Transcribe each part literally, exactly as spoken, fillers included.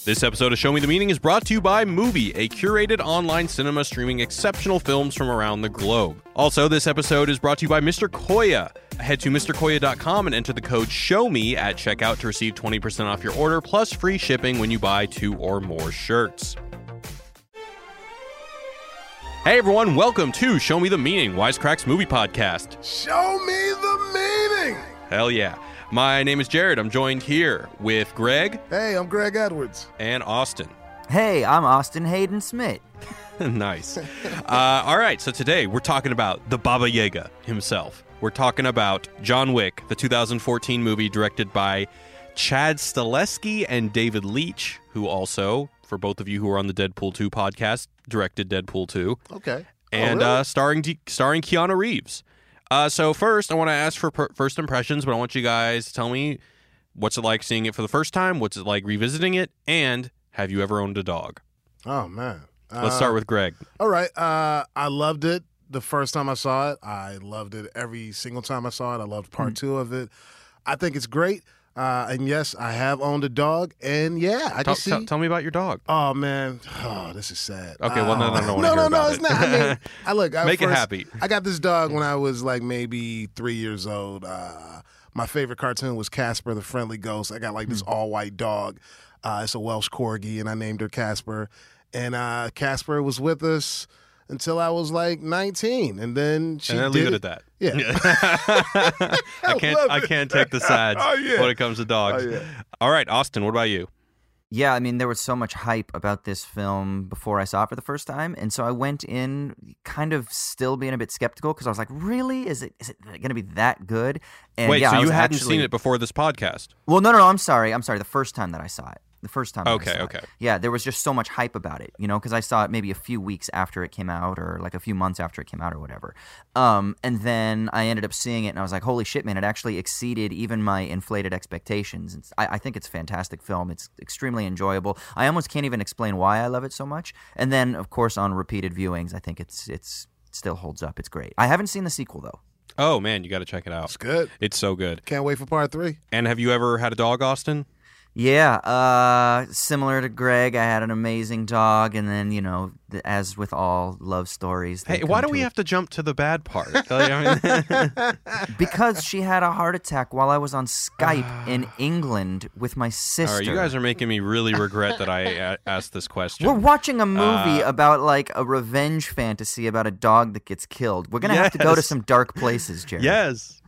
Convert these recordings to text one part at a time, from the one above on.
This episode of Show Me the Meaning is brought to you by Mubi, a curated online cinema streaming exceptional films from around the globe. Also, this episode is brought to you by Mister Koya. Head to Mr Koya dot com and enter the code SHOWME at checkout to receive twenty percent off your order, plus free shipping when you buy two or more shirts. Hey everyone, welcome to Show Me the Meaning, Wisecracks movie podcast. Show me the meaning! Hell yeah. My name is Jared. I'm joined here with Greg. Hey, I'm Greg Edwards. And Austin. Hey, I'm Austin Hayden Smith. Nice. Uh, all right, so today we're talking about the Baba Yaga himself. We're talking about John Wick, the two thousand fourteen movie directed by Chad Stahelski and David Leitch, who also, for both of you who are on the Deadpool two podcast, directed Deadpool two. Okay. And oh, really? uh, starring D- starring Keanu Reeves. Uh, so first, I want to ask for per- first impressions, but I want you guys to tell me what's it like seeing it for the first time, what's it like revisiting it, and have you ever owned a dog? Oh, man. Uh, Let's start with Greg. All right. Uh, I loved it the first time I saw it. I loved it every single time I saw it. I loved part mm. two of it. I think it's great. Uh, and yes, I have owned a dog, and yeah, I tell, can see. Tell, tell me about your dog. Oh man, oh this is sad. Okay, well no, no, no, no, no, no, no, it's not. I mean, I look. I Make first, it happy. I got this dog when I was like maybe three years old. Uh, my favorite cartoon was Casper the Friendly Ghost. I got like this all white dog. Uh, it's a Welsh Corgi, and I named her Casper. And uh, Casper was with us until I was like nineteen, and then she and then did leave it, it at that. Yeah, I, I can't. I can't take the sides oh, yeah. when it comes to dogs. Oh, yeah. All right, Austin, what about you? Yeah, I mean, there was so much hype about this film before I saw it for the first time, and so I went in kind of still being a bit skeptical because I was like, "Really? Is it is it going to be that good?" And Wait, yeah, so I you was hadn't actually... seen it before this podcast? Well, no, no, no. I'm sorry. I'm sorry. The first time that I saw it. The first time okay, I saw okay. it. Yeah, there was just so much hype about it, you know, because I saw it maybe a few weeks after it came out or like a few months after it came out or whatever. Um, and then I ended up seeing it and I was like, holy shit, man, it actually exceeded even my inflated expectations. It's, I, I think it's a fantastic film. It's extremely enjoyable. I almost can't even explain why I love it so much. And then, of course, on repeated viewings, I think it's it's it still holds up. It's great. I haven't seen the sequel, though. Oh, man, you got to check it out. It's good. It's so good. Can't wait for part three. And have you ever had a dog, Austin? Yeah, uh, similar to Greg, I had an amazing dog, and then, you know, as with all love stories... Hey, why do we a... have to jump to the bad part? I mean... Because she had a heart attack while I was on Skype in England with my sister. All right, you guys are making me really regret that I a- asked this question. We're watching a movie uh, about, like, a revenge fantasy about a dog that gets killed. We're going to yes. have to go to some dark places, Jared. Yes.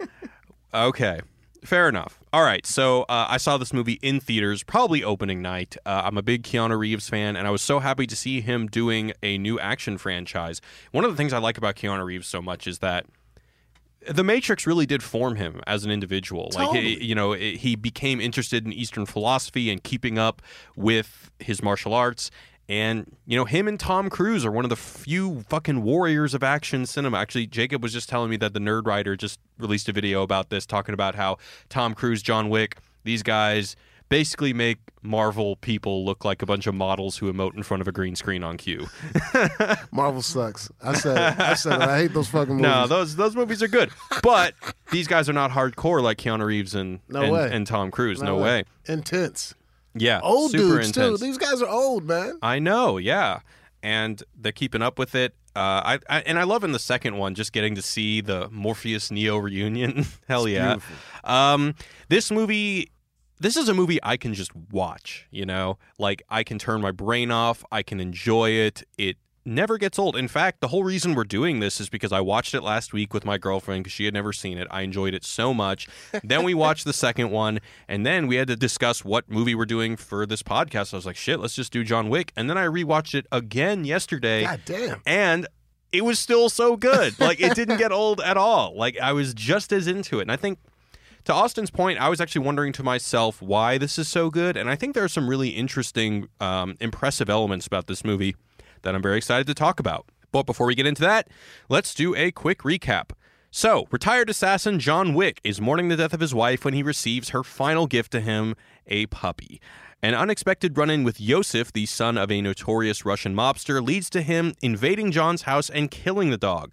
Okay. Fair enough. All right, so uh, I saw this movie in theaters, probably opening night. Uh, I'm a big Keanu Reeves fan, and I was so happy to see him doing a new action franchise. One of the things I like about Keanu Reeves so much is that The Matrix really did form him as an individual. Totally. Like, he, you know, he became interested in Eastern philosophy and keeping up with his martial arts. And, you know, him and Tom Cruise are one of the few fucking warriors of action cinema. Actually, Jacob was just telling me that the Nerd Writer just released a video about this, talking about how Tom Cruise, John Wick, these guys basically make Marvel people look like a bunch of models who emote in front of a green screen on cue. Marvel sucks. I said it. I said it. I hate those fucking movies. No, those those movies are good. But these guys are not hardcore like Keanu Reeves and, no and, way. and Tom Cruise. No, no way. way. Intense. Yeah, old super dudes intense. too. These guys are old, man. I know, yeah, and they're keeping up with it. Uh, I, I and I love in the second one just getting to see the Morpheus Neo reunion. Hell it's yeah! Beautiful. Um, this movie, this is a movie I can just watch. You know, like I can turn my brain off. I can enjoy it. It never gets old. In fact, the whole reason we're doing this is because I watched it last week with my girlfriend because she had never seen it. I enjoyed it so much. Then we watched the second one, and then we had to discuss what movie we're doing for this podcast. I was like, shit, let's just do John Wick. And then I rewatched it again yesterday. God damn. And it was still so good. Like, it didn't get old at all. Like, I was just as into it. And I think, to Austin's point, I was actually wondering to myself why this is so good. And I think there are some really interesting, um, impressive elements about this movie that I'm very excited to talk about. But before we get into that, let's do a quick recap. So, retired assassin John Wick is mourning the death of his wife when he receives her final gift to him, a puppy. An unexpected run-in with Yosef, the son of a notorious Russian mobster, leads to him invading John's house and killing the dog.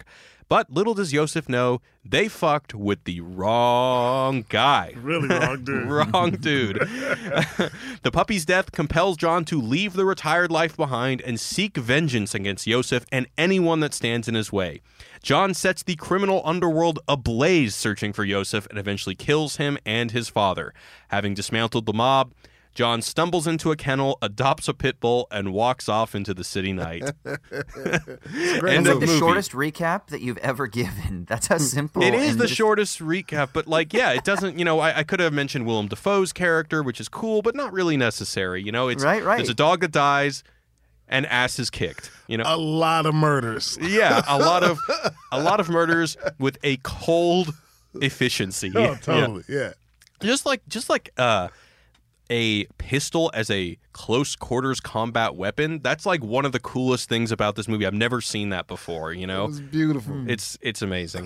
But little does Yosef know, they fucked with the wrong guy. Really wrong dude. Wrong dude. The puppy's death compels John to leave the retired life behind and seek vengeance against Yosef and anyone that stands in his way. John sets the criminal underworld ablaze searching for Yosef and eventually kills him and his father. Having dismantled the mob, John stumbles into a kennel, adopts a pit bull, and walks off into the city night. It's a great End It's of like the movie. shortest recap that you've ever given. That's how simple. It is and the just- shortest recap, but like, yeah, it doesn't, you know, I, I could have mentioned Willem Dafoe's character, which is cool, but not really necessary. You know, it's, Right, right. There's a dog that dies and ass is kicked, you know? A lot of murders. Yeah, a lot of a lot of murders with a cold efficiency. Oh, Yeah. totally. Yeah. Just like just like uh, a pistol as a close quarters combat weapon. That's like one of the coolest things about this movie. I've never seen that before, you It know? was beautiful. It's it's amazing.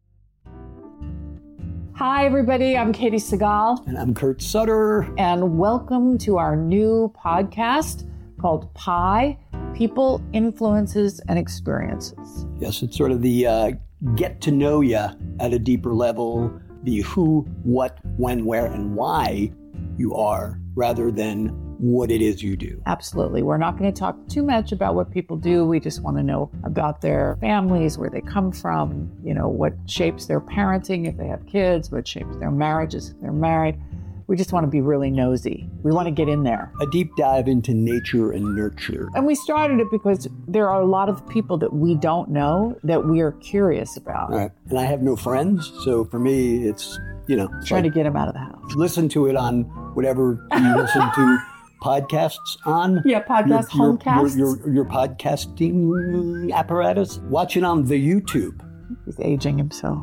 Hi, everybody. I'm Katie Segal, And I'm Kurt Sutter. and welcome to our new podcast called Pi People, Influences, and Experiences. Yes, it's sort of the uh, get to know you at a deeper level, the who, what, when, where, and why you are, rather than what it is you do. Absolutely. We're not going to talk too much about what people do. We just want to know about their families, where they come from, you know, what shapes their parenting if they have kids, what shapes their marriages if they're married. We just want to be really nosy. We want to get in there. A deep dive into nature and nurture. And we started it because there are a lot of people that we don't know that we are curious about. All right. And I have no friends, so for me, it's, you know, it's Trying like, to get them out of the house. listen to it on whatever you listen to podcasts on. Yeah, podcast, your, homecasts. Your, your, your podcasting apparatus. Watch it on the YouTube. He's aging himself.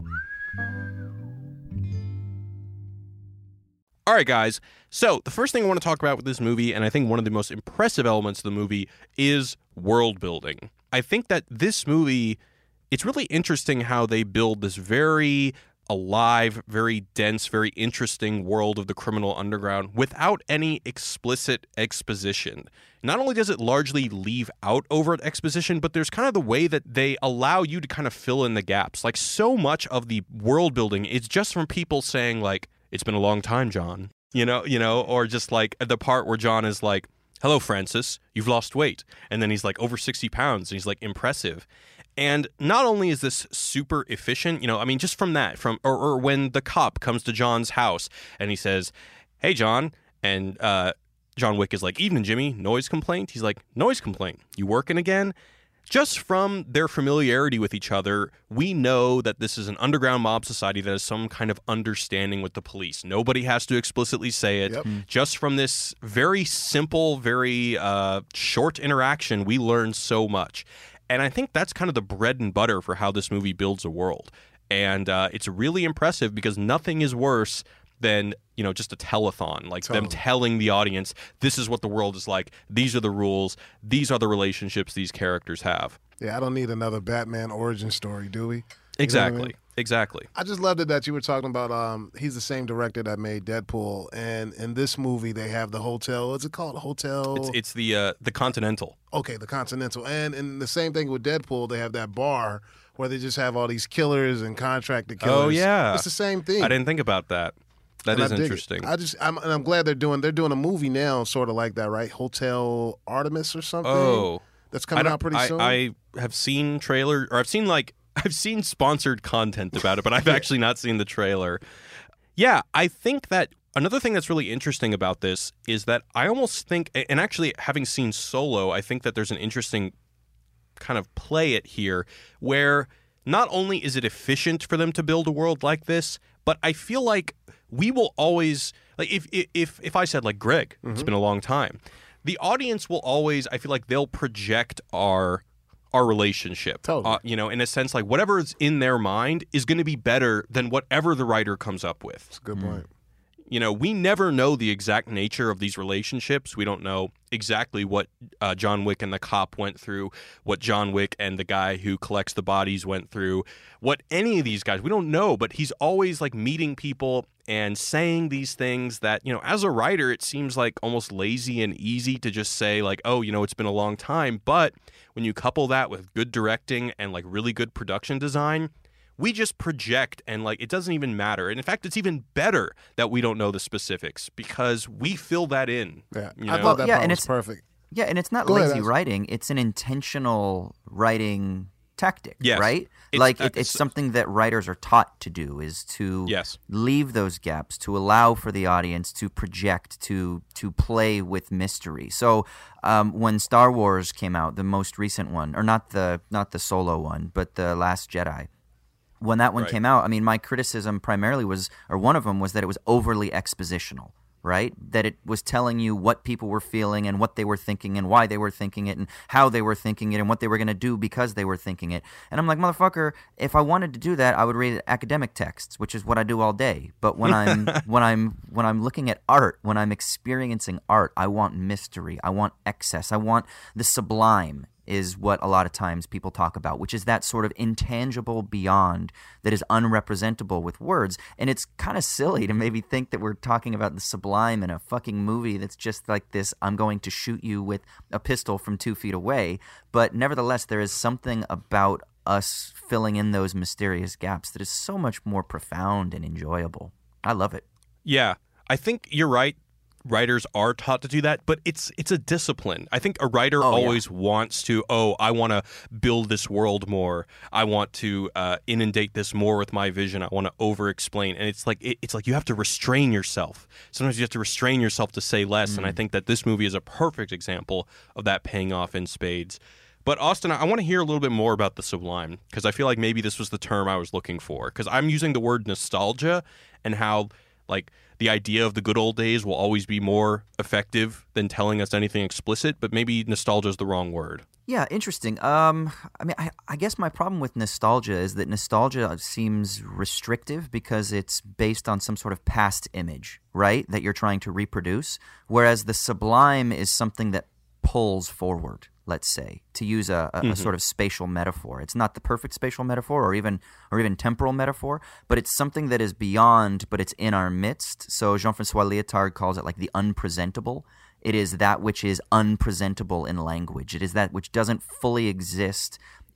All right, guys. So the first thing I want to talk about with this movie, and I think one of the most impressive elements of the movie, is world building. I think that this movie, it's really interesting how they build this very alive, very dense, very interesting world of the criminal underground without any explicit exposition. Not only does it largely leave out overt exposition, but there's kind of the way that they allow you to kind of fill in the gaps. Like, so much of the world building is just from people saying, like, "It's been a long time, John." You know, you know, or just like the part where John is like, "Hello, Francis, you've lost weight." And then he's like over sixty pounds and he's like, "Impressive." And not only is this super efficient, you know, I mean, just from that, from or, or when the cop comes to John's house and he says, "Hey, John," and uh, John Wick is like, "Evening, Jimmy, noise complaint?" He's like, "Noise complaint. You working again?" Just from their familiarity with each other, we know that this is an underground mob society that has some kind of understanding with the police. Nobody has to explicitly say it. Yep. Just from this very simple, very uh, short interaction, we learn so much. And I think that's kind of the bread and butter for how this movie builds a world. And uh, it's really impressive because nothing is worse than, you know, just a telethon, like them Totally. telling the audience, this is what the world is like, these are the rules, these are the relationships these characters have. Yeah, I don't need another Batman origin story, do we? You know what I Exactly, mean? exactly. I just loved it that you were talking about. Um, he's the same director that made Deadpool, and in this movie they have the hotel. What's it called? Hotel. It's it's the uh, the Continental. okay, the Continental, and and the same thing with Deadpool. They have that bar where they just have all these killers and contracted killers. Oh, yeah. it's the same thing. I didn't think about that. That And is I dig it. interesting. I just, I'm, and I'm glad they're doing. They're doing a movie now, sort of like that, right? Hotel Artemis or something. Oh, that's I coming don't- out pretty I, soon. I have seen trailer, or I've seen like I've seen sponsored content about it, but I've actually not seen the trailer. Yeah, I think that another thing that's really interesting about this is that I almost think, and actually having seen Solo, I think that there's an interesting kind of play it here where not only is it efficient for them to build a world like this, but I feel like we will always, like if if if I said like, "Greg, it's been a long time," the audience will always, I feel like they'll project our our relationship. Totally. Uh, you know, in a sense, like whatever is in their mind is going to be better than whatever the writer comes up with. That's a good point. You know, we never know the exact nature of these relationships. We don't know exactly what uh, John Wick and the cop went through, what John Wick and the guy who collects the bodies went through, what any of these guys, we don't know, but he's always like meeting people and saying these things that, you know, as a writer, it seems like almost lazy and easy to just say like, oh, you know, it's been a long time. But when you couple that with good directing and like really good production design, we just project and like it doesn't even matter. And in fact, it's even better that we don't know the specifics because we fill that in. Yeah, you I know? thought that Yeah, part and was it's- perfect. Yeah, and it's not Go ahead, lazy Ash. writing. It's an intentional writing tactic, Yes. right? It's- like uh, it, it's so- something that writers are taught to do is to Yes. leave those gaps, to allow for the audience to project, to to play with mystery. So um, when Star Wars came out, the most recent one, or not the not the Solo one, but the Last Jedi. When that one Right. came out, I mean, my criticism primarily was, or one of them was that it was overly expositional, right? That it was telling you what people were feeling and what they were thinking and why they were thinking it and how they were thinking it and what they were going to do because they were thinking it. And I'm like, motherfucker, if I wanted to do that, I would read academic texts, which is what I do all day. But when I'm when I'm when I'm looking at art, when I'm experiencing art, I want mystery. I want excess. I want the sublime. Is what a lot of times people talk about, which is that sort of intangible beyond that is unrepresentable with words. And it's kind of silly to maybe think that we're talking about the sublime in a fucking movie that's just like this, I'm going to shoot you with a pistol from two feet away. But nevertheless, there is something about us filling in those mysterious gaps that is so much more profound and enjoyable. I love it. Yeah, I think you're right. Writers are taught to do that, but it's it's a discipline. I think a writer Oh, yeah. always wants to, oh, I want to build this world more. I want to uh, inundate this more with my vision. I want to over-explain. And it's like it, it's like you have to restrain yourself. Sometimes you have to restrain yourself to say less, and I think that this movie is a perfect example of that paying off in spades. But Austin, I want to hear a little bit more about the sublime, because I feel like maybe this was the term I was looking for, because I'm using the word nostalgia and how, like, the idea of the good old days will always be more effective than telling us anything explicit, but maybe nostalgia is the wrong word. Yeah, interesting. Um, I mean, I, I guess my problem with nostalgia is that nostalgia seems restrictive because it's based on some sort of past image, right, that you're trying to reproduce, whereas the sublime is something that pulls forward, let's say, to use a, a, Mm-hmm. a sort of spatial metaphor. It's not the perfect spatial metaphor or even or even temporal metaphor, but it's something that is beyond, but it's in our midst. So Jean-Francois Lyotard calls it like the unpresentable. It is that which is unpresentable in language. It is that which doesn't fully exist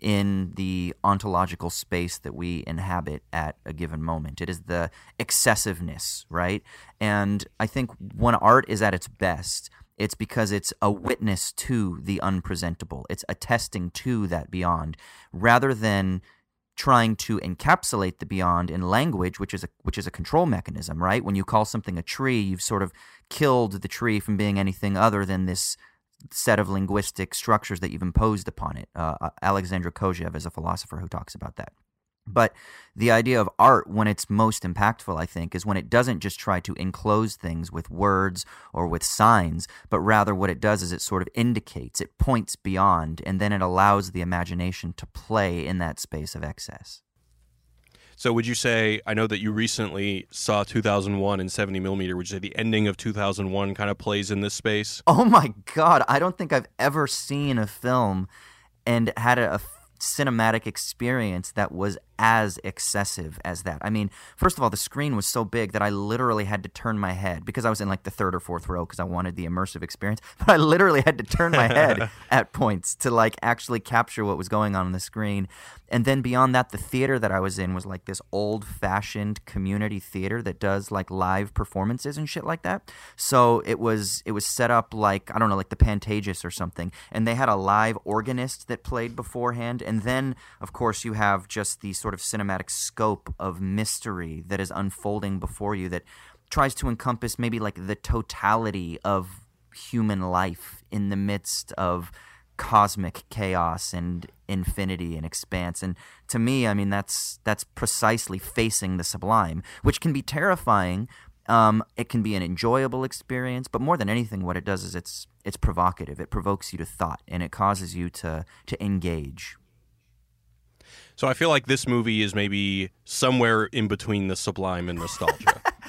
in the ontological space that we inhabit at a given moment. It is the excessiveness, right? And I think when art is at its best, it's because it's a witness to the unpresentable. It's attesting to that beyond, rather than trying to encapsulate the beyond in language, which is a which is a control mechanism, right? When you call something a tree, you've sort of killed the tree from being anything other than this set of linguistic structures that you've imposed upon it. Uh, Alexandra Kojève is a philosopher who talks about that. But the idea of art, when it's most impactful, I think, is when it doesn't just try to enclose things with words or with signs, but rather what it does is it sort of indicates, it points beyond, and then it allows the imagination to play in that space of excess. So would you say, I know that you recently saw two thousand one in seventy millimeter, would you say the ending of two thousand one kind of plays in this space? Oh my God, I don't think I've ever seen a film and had a, a cinematic experience that was as excessive as that. I mean, first of all, the screen was so big that I literally had to turn my head because I was in like the third or fourth row because I wanted the immersive experience. But I literally had to turn my head at points to like actually capture what was going on on the screen. And then beyond that, the theater that I was in was like this old-fashioned community theater that does like live performances and shit like that. So it was it was set up like, I don't know, like the Pantages or something. And they had a live organist that played beforehand. And then, of course, you have just the sort of cinematic scope of mystery that is unfolding before you that tries to encompass maybe like the totality of human life in the midst of cosmic chaos and infinity and expanse. And to me, I mean, that's that's precisely facing the sublime, which can be terrifying. Um, it can be an enjoyable experience, but more than anything, what it does is it's it's provocative. It provokes you to thought, and it causes you to to engage. So I feel like this movie is maybe somewhere in between the sublime and nostalgia.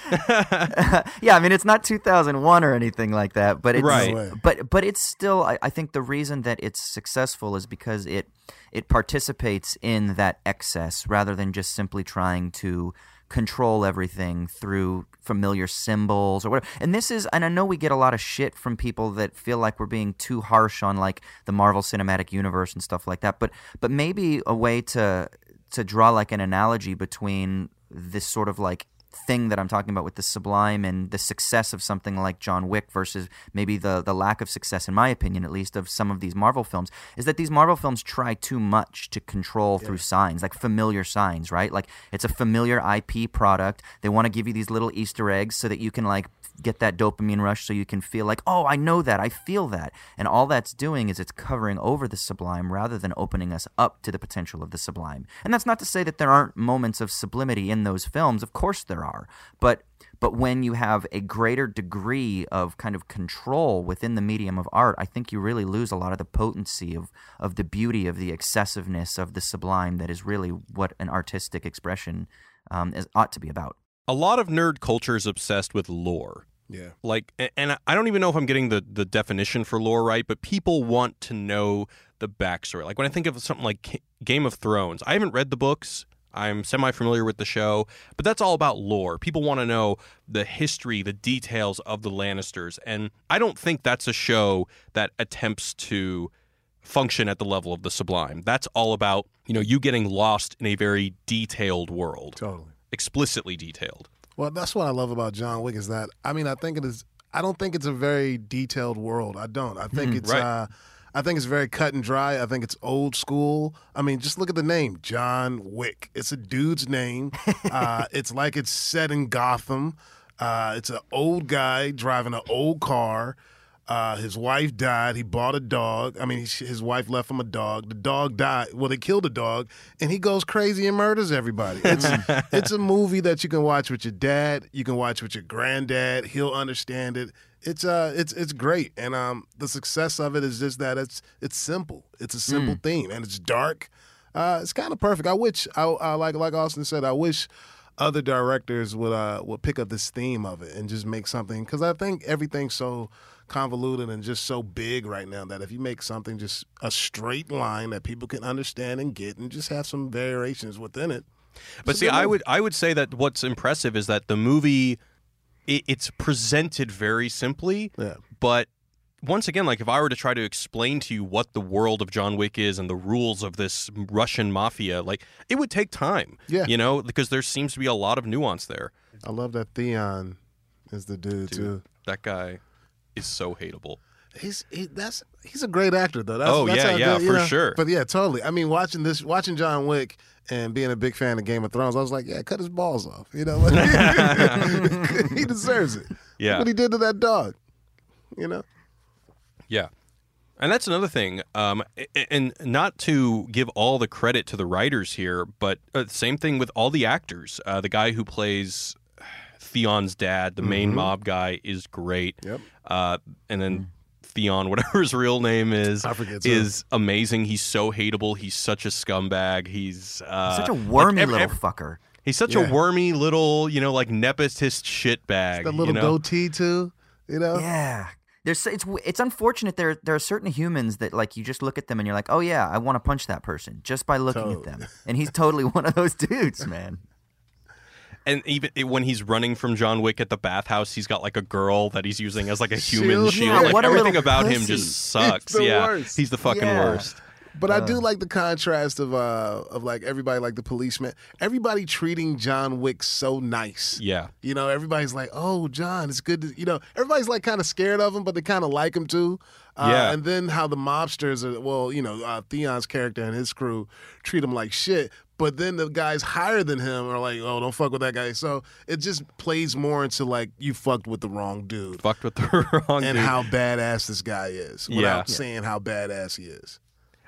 Yeah, I mean it's not two thousand one or anything like that, but it's Right. No way. but but it's still I, I think the reason that it's successful is because it it participates in that excess rather than just simply trying to control everything through familiar symbols or whatever. And this is, and I know we get a lot of shit from people that feel like we're being too harsh on like the Marvel Cinematic Universe and stuff like that. But but maybe a way to to draw like an analogy between this sort of like thing that I'm talking about with the Sublime and the success of something like John Wick versus maybe the the lack of success, in my opinion at least, of some of these Marvel films, is that these Marvel films try too much to control yeah. through signs, like familiar signs, right? Like it's a familiar I P product. They want to give you these little Easter eggs so that you can like get that dopamine rush, so you can feel like, oh, I know that, I feel that. And all that's doing is it's covering over the sublime rather than opening us up to the potential of the sublime. And that's not to say that there aren't moments of sublimity in those films. Of course there are. But but when you have a greater degree of kind of control within the medium of art, I think you really lose a lot of the potency of, of the beauty, of the excessiveness of the sublime that is really what an artistic expression um, is, ought to be about. A lot of nerd culture is obsessed with lore. Yeah. Like, and I don't even know if I'm getting the, the definition for lore right, but people want to know the backstory. Like when I think of something like Game of Thrones, I haven't read the books. I'm semi-familiar with the show, but that's all about lore. People want to know the history, the details of the Lannisters, and I don't think that's a show that attempts to function at the level of the Sublime. That's all about, you know, you getting lost in a very detailed world. Totally. Explicitly detailed. Well, that's what I love about John Wick is that, I mean, I think it is, I don't think it's a very detailed world. I don't. I think Mm, it's, right. uh, I think it's very cut and dry. I think it's old school. I mean, just look at the name, John Wick. It's a dude's name. uh, it's like it's set in Gotham. Uh, it's an old guy driving an old car. Uh, his wife died. He bought a dog. I mean, he, his wife left him a dog. The dog died. Well, they killed the dog, and he goes crazy and murders everybody. It's it's a movie that you can watch with your dad. You can watch with your granddad. He'll understand it. It's uh, it's it's great, and um, the success of it is just that it's it's simple. It's a simple Mm. theme, and it's dark. Uh, it's kind of perfect. I wish, I, I like like Austin said, I wish other directors would uh would pick up this theme of it and just make something, because I think everything's so convoluted and just so big right now that if you make something just a straight line that people can understand and get and just have some variations within it. But It's a see, good I movie. would I would say that what's impressive is that the movie, it, it's presented very simply, Yeah. but once again, like if I were to try to explain to you what the world of John Wick is and the rules of this Russian mafia, like it would take time. Yeah. You know, because there seems to be a lot of nuance there. I love that Theon is the dude, Dude, too. that guy is so hateable. He's he, that's he's a great actor though. That's, Oh, that's yeah, how yeah, good, you for know? sure. But yeah, totally. I mean, watching this, watching John Wick and being a big fan of Game of Thrones, I was like, yeah, cut his balls off. You know, like, he deserves it. Yeah. Look what he did to that dog. You know. Yeah. And that's another thing. Um, a- and not to give all the credit to the writers here, but uh, same thing with all the actors. Uh, the guy who plays Theon's dad, the main Mhm. mob guy, is great. Yep. Uh, and then Theon, whatever his real name is, I forget, too. is amazing. He's so hateable. He's such a scumbag. He's uh, Such a wormy like, ev- little ev- fucker. He's such Yeah. a wormy little, you know, like nepotist shitbag. That little you know? goatee too. You know. Yeah. There's it's it's unfortunate there there are certain humans that like you just look at them and you're like, "Oh yeah, I want to punch that person just by looking Totally. at them." And he's totally one of those dudes, man. And even when he's running from John Wick at the bathhouse, he's got like a girl that he's using as like a human Shield. shield. Yeah, like what a everything little about him pussy. just sucks. the yeah, worst. he's the fucking Yeah. worst. But I do like the contrast of uh of like everybody, like the policeman, everybody treating John Wick so nice. Yeah, You know, everybody's like, "Oh, John, it's good to," you know, everybody's like kind of scared of him, but they kind of like him too. Uh, Yeah. And then how the mobsters are, well, you know, uh, Theon's character and his crew treat him like shit. But then the guys higher than him are like, "Oh, don't fuck with that guy." So it just plays more into like you fucked with the wrong dude fucked with the wrong and dude. how badass this guy is without Yeah. saying how badass he is.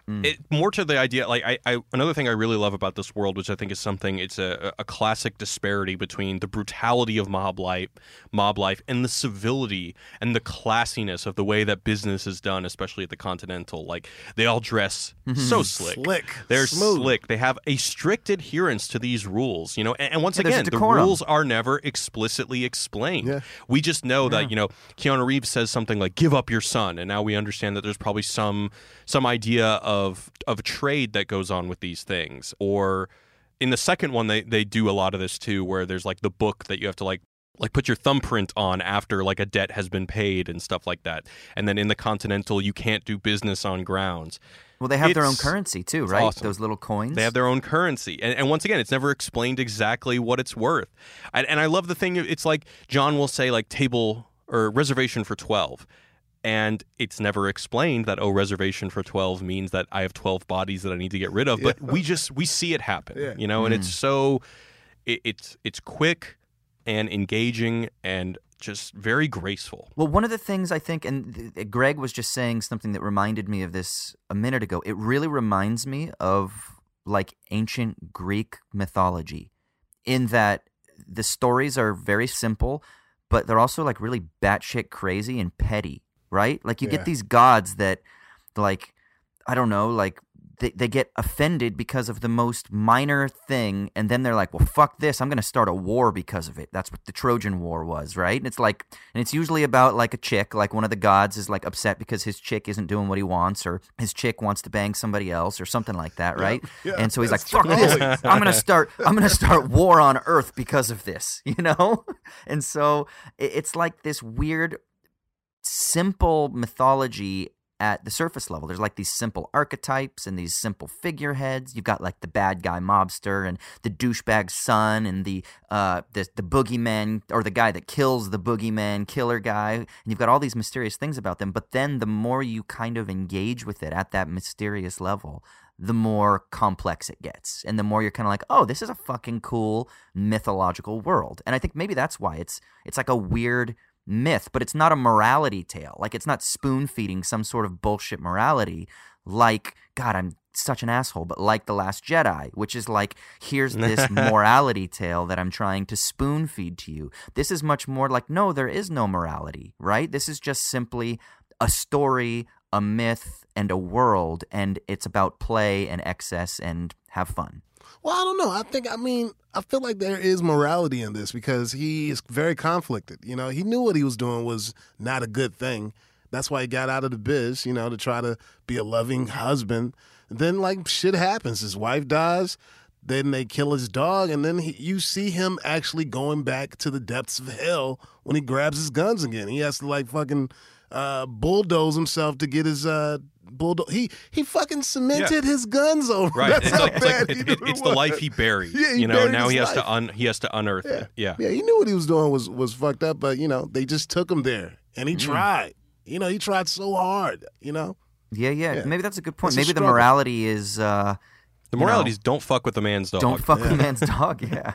It, more to the idea, like I, I, another thing I really love about this world, which I think is something, it's a, a classic disparity between the brutality of mob life, mob life, and the civility and the classiness of the way that business is done, especially at the Continental. Like they all dress so slick, Slick. they're Smooth. slick. They have a strict adherence to these rules, you know. And, and once Yeah, there's a again, the decorum. rules are never explicitly explained. Yeah. We just know that, you know, Keanu Reeves says something like "give up your son," and now we understand that there's probably some some idea of of trade that goes on with these things. Or in the second one, they they do a lot of this too, where there's like the book that you have to like like put your thumbprint on after like a debt has been paid and stuff like that. And then in the Continental, you can't do business on grounds. Well, they have their own It's- currency too, it's right? awesome. Those little coins. They have their own currency. And, and once again, it's never explained exactly what it's worth. And, and I love the thing, it's like John will say like table or reservation for twelve. And it's never explained that, oh, reservation for twelve means that I have twelve bodies that I need to get rid of. But we just, we see it happen, Yeah. you know, and it's so, it, it's it's quick and engaging and just very graceful. Well, one of the things I think, and th- th- Greg was just saying something that reminded me of this a minute ago. It really reminds me of like ancient Greek mythology, in that the stories are very simple, but they're also like really batshit crazy and petty, right? Like you Yeah. get these gods that, like, I don't know, like they, they get offended because of the most minor thing, and then they're like, well, fuck this, I'm going to start a war because of it. That's what the Trojan War was, right? And it's like, and it's usually about like a chick, like one of the gods is like upset because his chick isn't doing what he wants, or his chick wants to bang somebody else or something like that, right? yeah, and so he's like, that's fuck true. this, Always. I'm going to start, I'm going to start war on Earth because of this, you know? And so it- it's like this weird, simple mythology at the surface level. There's like these simple archetypes and these simple figureheads. You've got like the bad guy mobster and the douchebag son and the uh the, the boogeyman, or the guy that kills the boogeyman killer guy. And you've got all these mysterious things about them. But then the more you kind of engage with it at that mysterious level, the more complex it gets. And the more you're kind of like, oh, this is a fucking cool mythological world. And I think maybe that's why it's it's like a weird myth, but it's not a morality tale. Like, it's not spoon feeding some sort of bullshit morality like, God, I'm such an asshole, but like The Last Jedi, which is like, here's this morality tale that I'm trying to spoon feed to you. This is much more like, no, there is no morality, right? This is just simply a story, a myth, and a world, and it's about play and excess and have fun. Well, I don't know. I think, I mean, I feel like there is morality in this because he is very conflicted. You know, he knew what he was doing was not a good thing. That's why he got out of the biz, you know, to try to be a loving husband. Then, like, shit happens. His wife dies. Then they kill his dog. And then he, you see him actually going back to the depths of hell when he grabs his guns again. He has to, like, fucking uh, bulldoze himself to get his uh, bulldoze. He he fucking cemented Yeah. his guns over. Right. That's It's how like, it's, bad like, he it, knew it, it it's the was. life he buried. Yeah, he you know, buried now his he has life. to un, he has to unearth it. Yeah. Yeah, he knew what he was doing was was fucked up, but you know, they just took him there, and he Mm. tried. You know, he tried so hard. You know, Yeah, yeah. Yeah. Maybe that's a good point. It's a Maybe the struggle. morality is uh, The you know, morality is don't fuck with the man's dog. don't fuck with a man's dog. Yeah.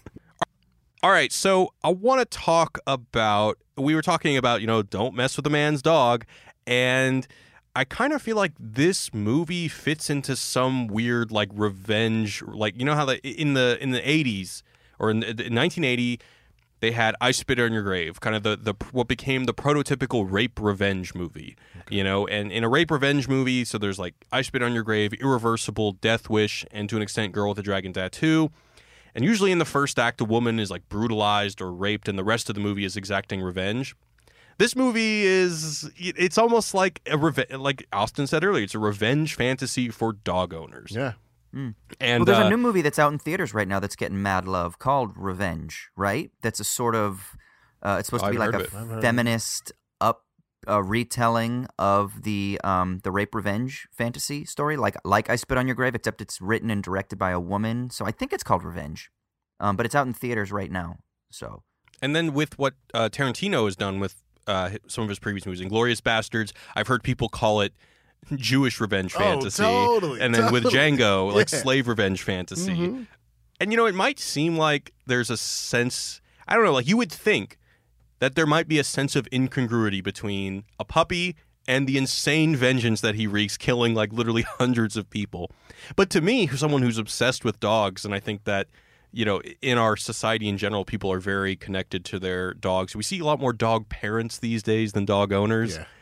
All right, so I want to talk about, we were talking about, you know, don't mess with the man's dog, and I kind of feel like this movie fits into some weird, like, revenge, like, you know how the, in the in the eighties, or in, the, in nineteen eighty, they had I Spit on Your Grave, kind of the, the what became the prototypical rape revenge movie, you know, and in a rape revenge movie, so there's like I Spit on Your Grave, Irreversible, Death Wish, and to an extent Girl with a Dragon Tattoo. And usually in the first act, a woman is like brutalized or raped, and the rest of the movie is exacting revenge. This movie is, it's almost like a reve- like Austin said earlier, it's a revenge fantasy for dog owners. yeah. And Well, there's uh, a new movie that's out in theaters right now that's getting mad love called Revenge, right? That's a sort of, uh, it's supposed Oh, to be I've like heard a of it. I've heard of it. feminist up uh, retelling of the um, the rape revenge fantasy story, like like I Spit on Your Grave, except it's written and directed by a woman. So I think it's called Revenge, um, but it's out in theaters right now. So And then with what uh, Tarantino has done with uh, some of his previous movies, Inglourious Bastards, I've heard people call it Jewish revenge Oh, fantasy. totally, And then with totally. Django, like Yeah. slave revenge fantasy. Mhm. And, you know, it might seem like there's a sense, I don't know, like you would think that there might be a sense of incongruity between a puppy and the insane vengeance that he wreaks, killing like literally hundreds of people. But to me, someone who's obsessed with dogs, and I think that, you know, in our society in general, people are very connected to their dogs. We see a lot more dog parents these days than dog owners. Yeah.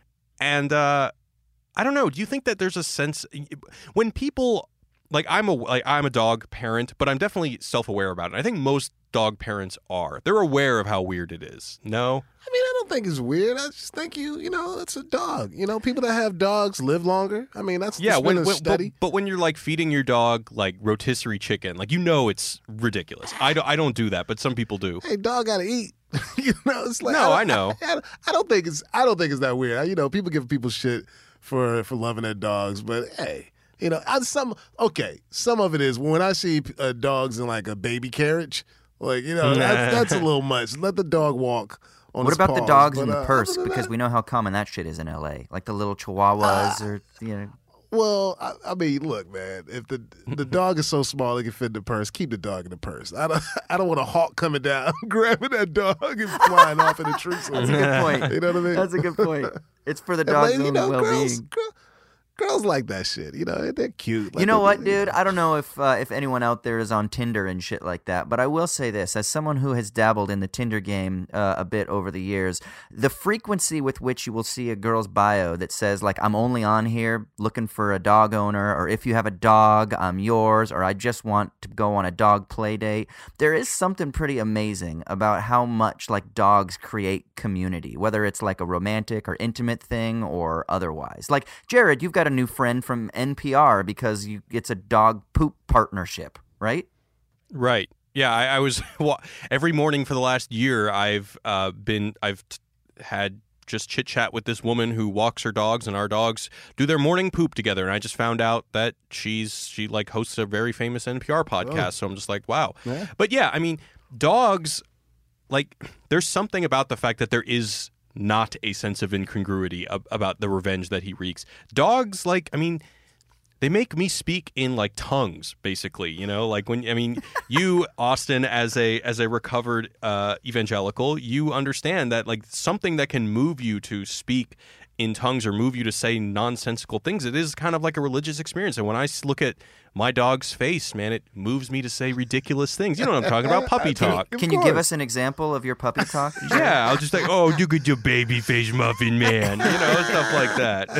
And uh, I don't know. Do you think that there's a sense when people like I'm a like I'm a dog parent, but I'm definitely self-aware about it. I think most dog parents are. They're aware of how weird it is. No? I mean, I don't think it's weird. I just think you, you know, it's a dog. You know, people that have dogs live longer. I mean, that's Yeah, that's when, been a when, study. but, but when you're like feeding your dog like rotisserie chicken, like you know it's ridiculous. I don't I don't do that, but some people do. Hey, dog gotta eat. you know, it's like No, don't- I know. I, I, I don't think it's I don't think it's that weird. I, you know, people give people shit for for loving their dogs, but hey, you know, I, some okay, some of it is when I see uh, dogs in like a baby carriage, like you know, that's, that's a little much. Let the dog walk. On What his about the paws, dogs but, in the uh, purse? other than Because that- we know how common that shit is in L A. Like the little chihuahuas or, you know. Well, I, I mean, look, man. If the the dog is so small it can fit in the purse, keep the dog in the purse. I don't I don't want a hawk coming down, grabbing that dog and flying off in the tree. That's a good point. You know what I mean? That's a good point. It's for the And, dog's like, you own know, well-being. girls, girl, girls like that shit. You know, they're cute. Like, You know they- what, dude? I don't know if uh, if anyone out there is on Tinder and shit like that, but I will say this: as someone who has dabbled in the Tinder game uh, a bit over the years, the frequency with which you will see a girl's bio that says like "I'm only on here looking for a dog owner," or "If you have a dog, I'm yours," or "I just want to go on a dog play date," there is something pretty amazing about how much like dogs create community, whether it's like a romantic or intimate thing or otherwise. Like Jared, you've got a new friend from N P R because you it's a dog poop partnership, right? Right. Yeah, I, I was well, every morning for the last year. I've uh, been I've t- had just chit chat with this woman who walks her dogs, and our dogs do their morning poop together. And I just found out that she's she like hosts a very famous N P R podcast. Oh. So I'm just like, wow. Yeah. But yeah, I mean, dogs, like, there's something about the fact that there is not a sense of incongruity ab- about the revenge that he wreaks. Dogs, like, I mean, they make me speak in like tongues, basically. You know, like when I mean, you, Austin, as a as a recovered uh, evangelical, you understand that like something that can move you to speak in tongues or move you to say nonsensical things. It is kind of like a religious experience. And when I s- look at my dog's face, man, it moves me to say ridiculous things. You know what I'm talking about? Puppy talk. Of Can you give course. us an example of your puppy talk? Yeah, I'll just like, oh, you could do baby face muffin man, you know, stuff like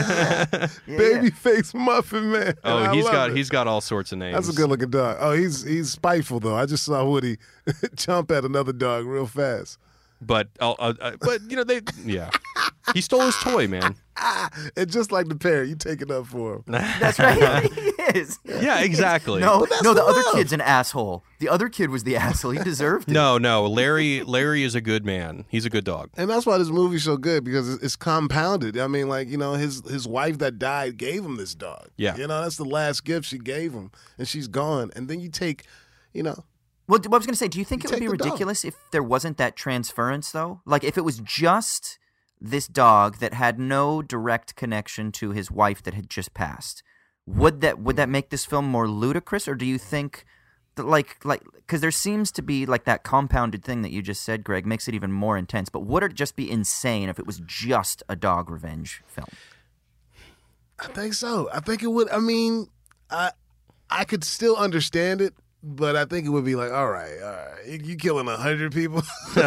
that. Yeah, Baby yeah. face muffin man. oh, I he's love got it. he's got all sorts of names. That's a good looking dog. Oh, he's he's spiteful though. I just saw Woody jump at another dog real fast. But uh, uh, uh, but you know they yeah, he stole his toy, man. Ah, and just like the parrot, you take it up for him. That's right. He is. Yeah, exactly. No, But that's no, the the other love. kid's an asshole. The other kid was the asshole. He deserved it. No, no, Larry Larry is a good man. He's a good dog. And that's why this movie's so good because it's- it's compounded. I mean, like, you know, his his wife that died gave him this dog. Yeah. You know, that's the last gift she gave him, and she's gone. And then you take, you know, Well, what I was going to say, do you think You it would be take the dog. ridiculous if there wasn't that transference, though? Like, if it was just this dog that had no direct connection to his wife that had just passed, would that would that make this film more ludicrous, or do you think that, like, like, because there seems to be like that compounded thing that you just said, Greg, makes it even more intense. But would it just be insane if it was just a dog revenge film? I think so. I think it would. I mean, I I could still understand it, but I think it would be like, all right, all right, you, you killing a hundred people.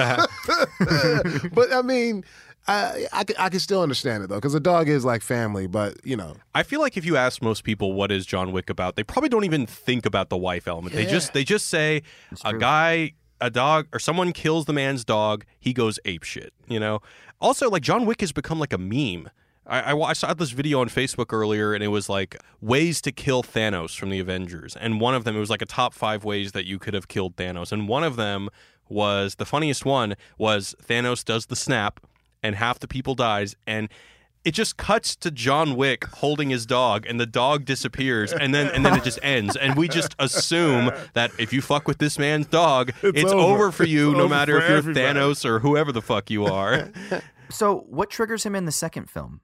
But I mean, I I could, I could still understand it though, because a dog is like family. But you know, I feel like if you ask most people what is John Wick about, they probably don't even think about the wife element. They Yeah. just they just say a true. guy, a dog, or someone kills the man's dog, he goes ape shit. You know. Also, like John Wick has become like a meme. I, I, wa- I saw this video on Facebook earlier, and it was like ways to kill Thanos from the Avengers. And one of them, it was like a top five ways that you could have killed Thanos. And one of them was, the funniest one was Thanos does the snap, and half the people dies, and it just cuts to John Wick holding his dog, and the dog disappears, and then and then it just ends. And we just assume that if you fuck with this man's dog, it's, It's over. over. for you, It's no over matter for if you're everybody. Thanos or whoever the fuck you are. So, what triggers him in the second film?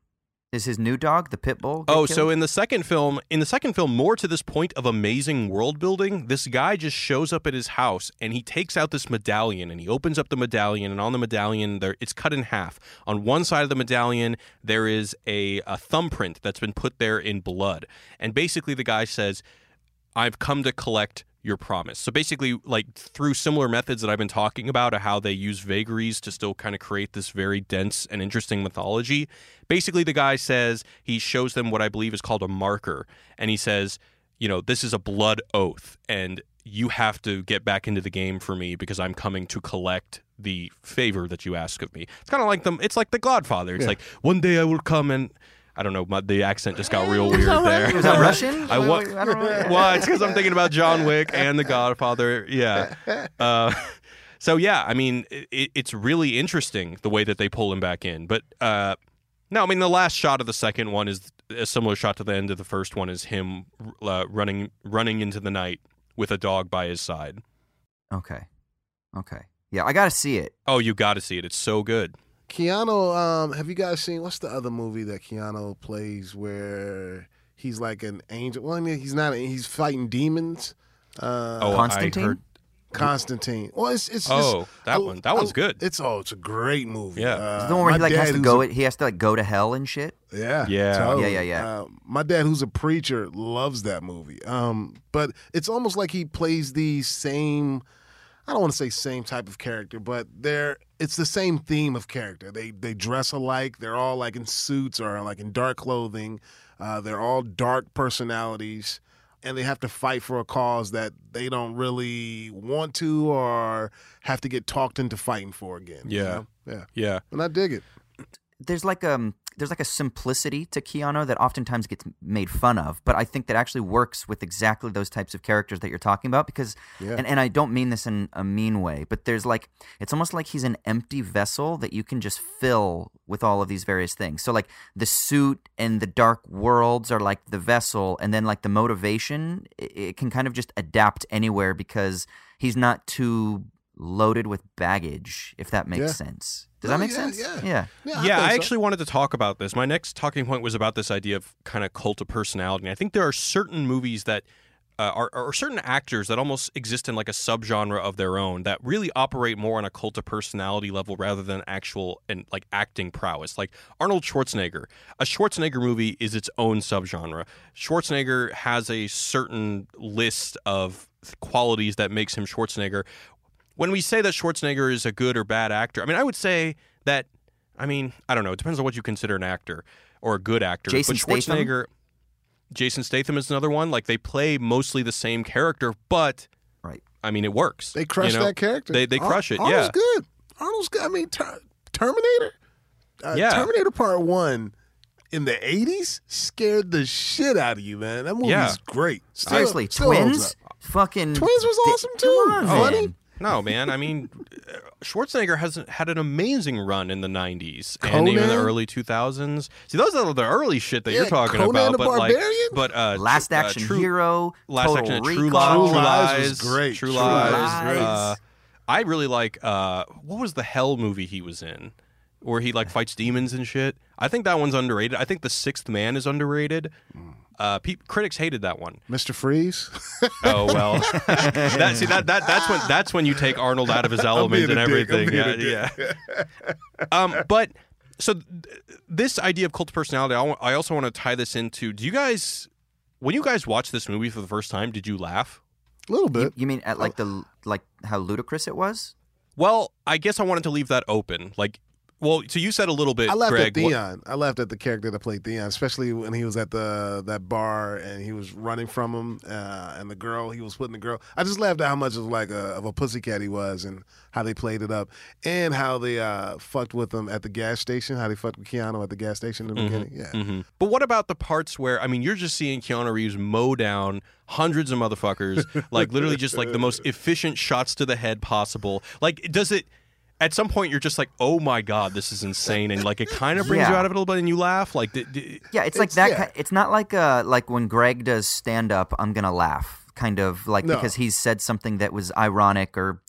Is his new dog, the pit bull? get Oh, killed? so in the second film, in the second film, more to this point of amazing world building, this guy just shows up at his house and he takes out this medallion and he opens up the medallion, and on the medallion there it's cut in half. On one side of the medallion there is a, a thumbprint that's been put there in blood, and basically the guy says, "I've come to collect your promise." So basically, like through similar methods that I've been talking about, of how they use vagaries to still kind of create this very dense and interesting mythology. Basically, the guy says, he shows them what I believe is called a marker, and he says, you know, this is a blood oath, and you have to get back into the game for me because I'm coming to collect the favor that you ask of me. It's kind of like them. It's like The Godfather. It's Yeah. like, one day I will come and. I don't know. My, the accent just got real weird there. Was that Russian? I wa- I don't know. Well, it's because I'm thinking about John Wick and The Godfather. Yeah. Uh, so yeah, I mean, it, it's really interesting the way that they pull him back in. But uh, no, I mean, the last shot of the second one is a similar shot to the end of the first one. Is him uh, running running into the night with a dog by his side. Okay. Okay. Yeah, I got to see it. Oh, you got to see it. It's so good. Keanu, um, have you guys seen, what's the other movie that Keanu plays where he's like an angel? Well, I mean, he's not, he's fighting demons. Uh, Oh, Constantine? I heard. Constantine. Well, it's it's Oh, it's, that I- one. That one's I- good. It's oh, it's a great movie. Yeah. Uh, The one where my he like has dad to who's go. a- he has to like go to hell and shit. Yeah, Yeah. totally. Yeah, yeah, yeah. Uh, my dad, who's a preacher, loves that movie. Um, but it's almost like he plays the same. I don't want to say same type of character, but they're it's the same theme of character. They they dress alike. They're all like in suits or like in dark clothing. Uh, they're all dark personalities, and they have to fight for a cause that they don't really want to or have to get talked into fighting for again. you Yeah. know? yeah. Yeah. And I dig it. There's like um there's like a simplicity to Keanu that oftentimes gets made fun of, but I think that actually works with exactly those types of characters that you're talking about because Yeah. and, and I don't mean this in a mean way, but there's like it's almost like he's an empty vessel that you can just fill with all of these various things. So like the suit and the dark worlds are like the vessel, and then like the motivation, it, it can kind of just adapt anywhere because he's not too loaded with baggage, if that makes Yeah. sense. Does No, that make yeah, sense? yeah. Yeah. Yeah, Yeah, think I so. actually wanted to talk about this. My next talking point was about this idea of kind of cult of personality. And I think there are certain movies that uh, are, are certain actors that almost exist in like a subgenre of their own that really operate more on a cult of personality level rather than actual and like acting prowess. Like Arnold Schwarzenegger. A Schwarzenegger movie is its own subgenre. Schwarzenegger has a certain list of qualities that makes him Schwarzenegger. When we say that Schwarzenegger is a good or bad actor, I mean, I would say that, I mean, I don't know. It depends on what you consider an actor or a good actor. Jason but Schwarzenegger, Jason Statham is another one. Like, they play mostly the same character, but, Right. I mean, it works. They crush you know? that character. They, they crush it, Arnold's yeah. good. Arnold's good. I mean, ter- Terminator. Uh, Yeah. Terminator Part One in the eighties scared the shit out of you, man. That movie's Yeah. great. Still- Seriously, still holds Twins? up. Fucking Twins was Di- awesome too. Come on, Funny. man. No, man. I mean, Schwarzenegger has had an amazing run in the nineties and even the Conan? early two thousands. See, those are the early shit that Yeah, you're talking Conan about. the but like, Barbarian? but uh, Last Tru- uh, Action True- Hero, Last Total Action, Recall. True Lies, True True Lies Lies, was great. True True Lies. Lies was great. Uh, I really like uh, what was the Hell movie he was in, where he like fights demons and shit. I think that one's underrated. I think The Sixth Man is underrated. Uh, pe- critics hated that one. Mister Freeze. Oh well, that see that that that's when that's when you take Arnold out of his element being and a dick. I'm everything. being Yeah, a dick. yeah. um, but so th- this idea of cult of personality, I, wa- I also want to tie this into. Do you guys, when you guys watched this movie for the first time, did you laugh? A little You, bit. you mean at like the like how ludicrous it was? Well, I guess I wanted to leave that open. Like, well, so you said a little bit, I laughed Greg. at what- Theon. I laughed at the character that played Theon, especially when he was at the that bar and he was running from him, uh, and the girl he was putting the girl. I just laughed at how much of like a of a pussycat he was, and how they played it up, and how they uh, fucked with him at the gas station. How they fucked with Keanu at the gas station in the beginning. Yeah, Mhm. But what about the parts where, I mean, you're just seeing Keanu Reeves mow down hundreds of motherfuckers, like literally just like the most efficient shots to the head possible. Like, does it, at some point you're just like, oh my God, this is insane. And like, it kind of brings you Yeah. out of it a little bit and you laugh. Like, d- d- Yeah, it's like It's- that. yeah. ki- It's not like uh like when Greg does stand up, I'm gonna laugh, kind of like No. because he's said something that was ironic or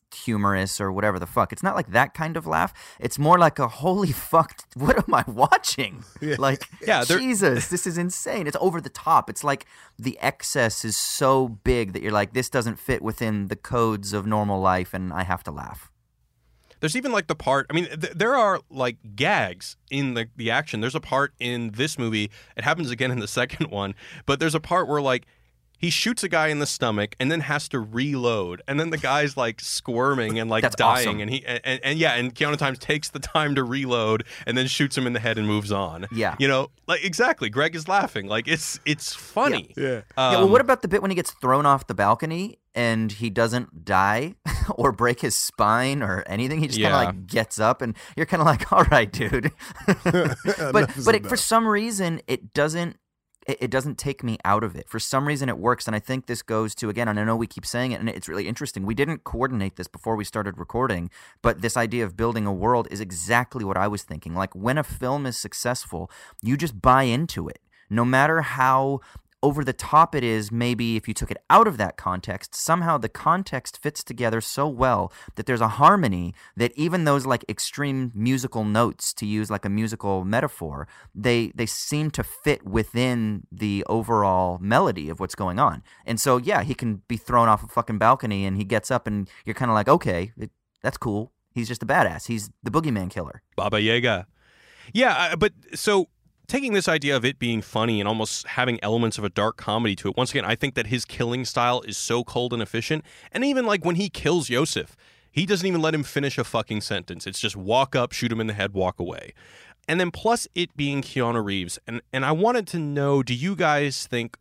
humorous or whatever the fuck. It's not like that kind of laugh. It's more like a holy fuck, what am I watching? Yeah. Like, Yeah, Jesus, this is insane. It's over the top. It's like the excess is so big that you're like, this doesn't fit within the codes of normal life and I have to laugh. There's even like the part, I mean, th- there are like gags in the, the action. There's a part in this movie, it happens again in the second one, but there's a part where like he shoots a guy in the stomach and then has to reload. And then the guy's like squirming and like That's dying. awesome. And he and, and, and yeah, and Keanu Times takes the time to reload and then shoots him in the head and moves on. Yeah. You know, like exactly. Greg is laughing. Like it's it's funny. Yeah. Um, yeah, well, what about the bit when he gets thrown off the balcony and he doesn't die or break his spine or anything? He just kind Yeah. of like gets up and you're kind of like, all right, dude. but but it, for some reason, it doesn't. It doesn't take me out of it. For some reason, it works, and I think this goes to, again, and I know we keep saying it, and it's really interesting. We didn't coordinate this before we started recording, but this idea of building a world is exactly what I was thinking. Like, when a film is successful, you just buy into it. No matter how over the top it is, maybe if you took it out of that context, somehow the context fits together so well that there's a harmony that even those like extreme musical notes, to use like a musical metaphor, they they seem to fit within the overall melody of what's going on. And so, yeah, he can be thrown off a fucking balcony and he gets up and you're kind of like, okay, it, that's cool. He's just a badass. He's the boogeyman killer. Baba Yaga. Yeah, uh, but so taking this idea of it being funny and almost having elements of a dark comedy to it, once again, I think that his killing style is so cold and efficient. And even like when he kills Yosef, he doesn't even let him finish a fucking sentence. It's just walk up, shoot him in the head, walk away. And then plus it being Keanu Reeves. And, and I wanted to know, do you guys think,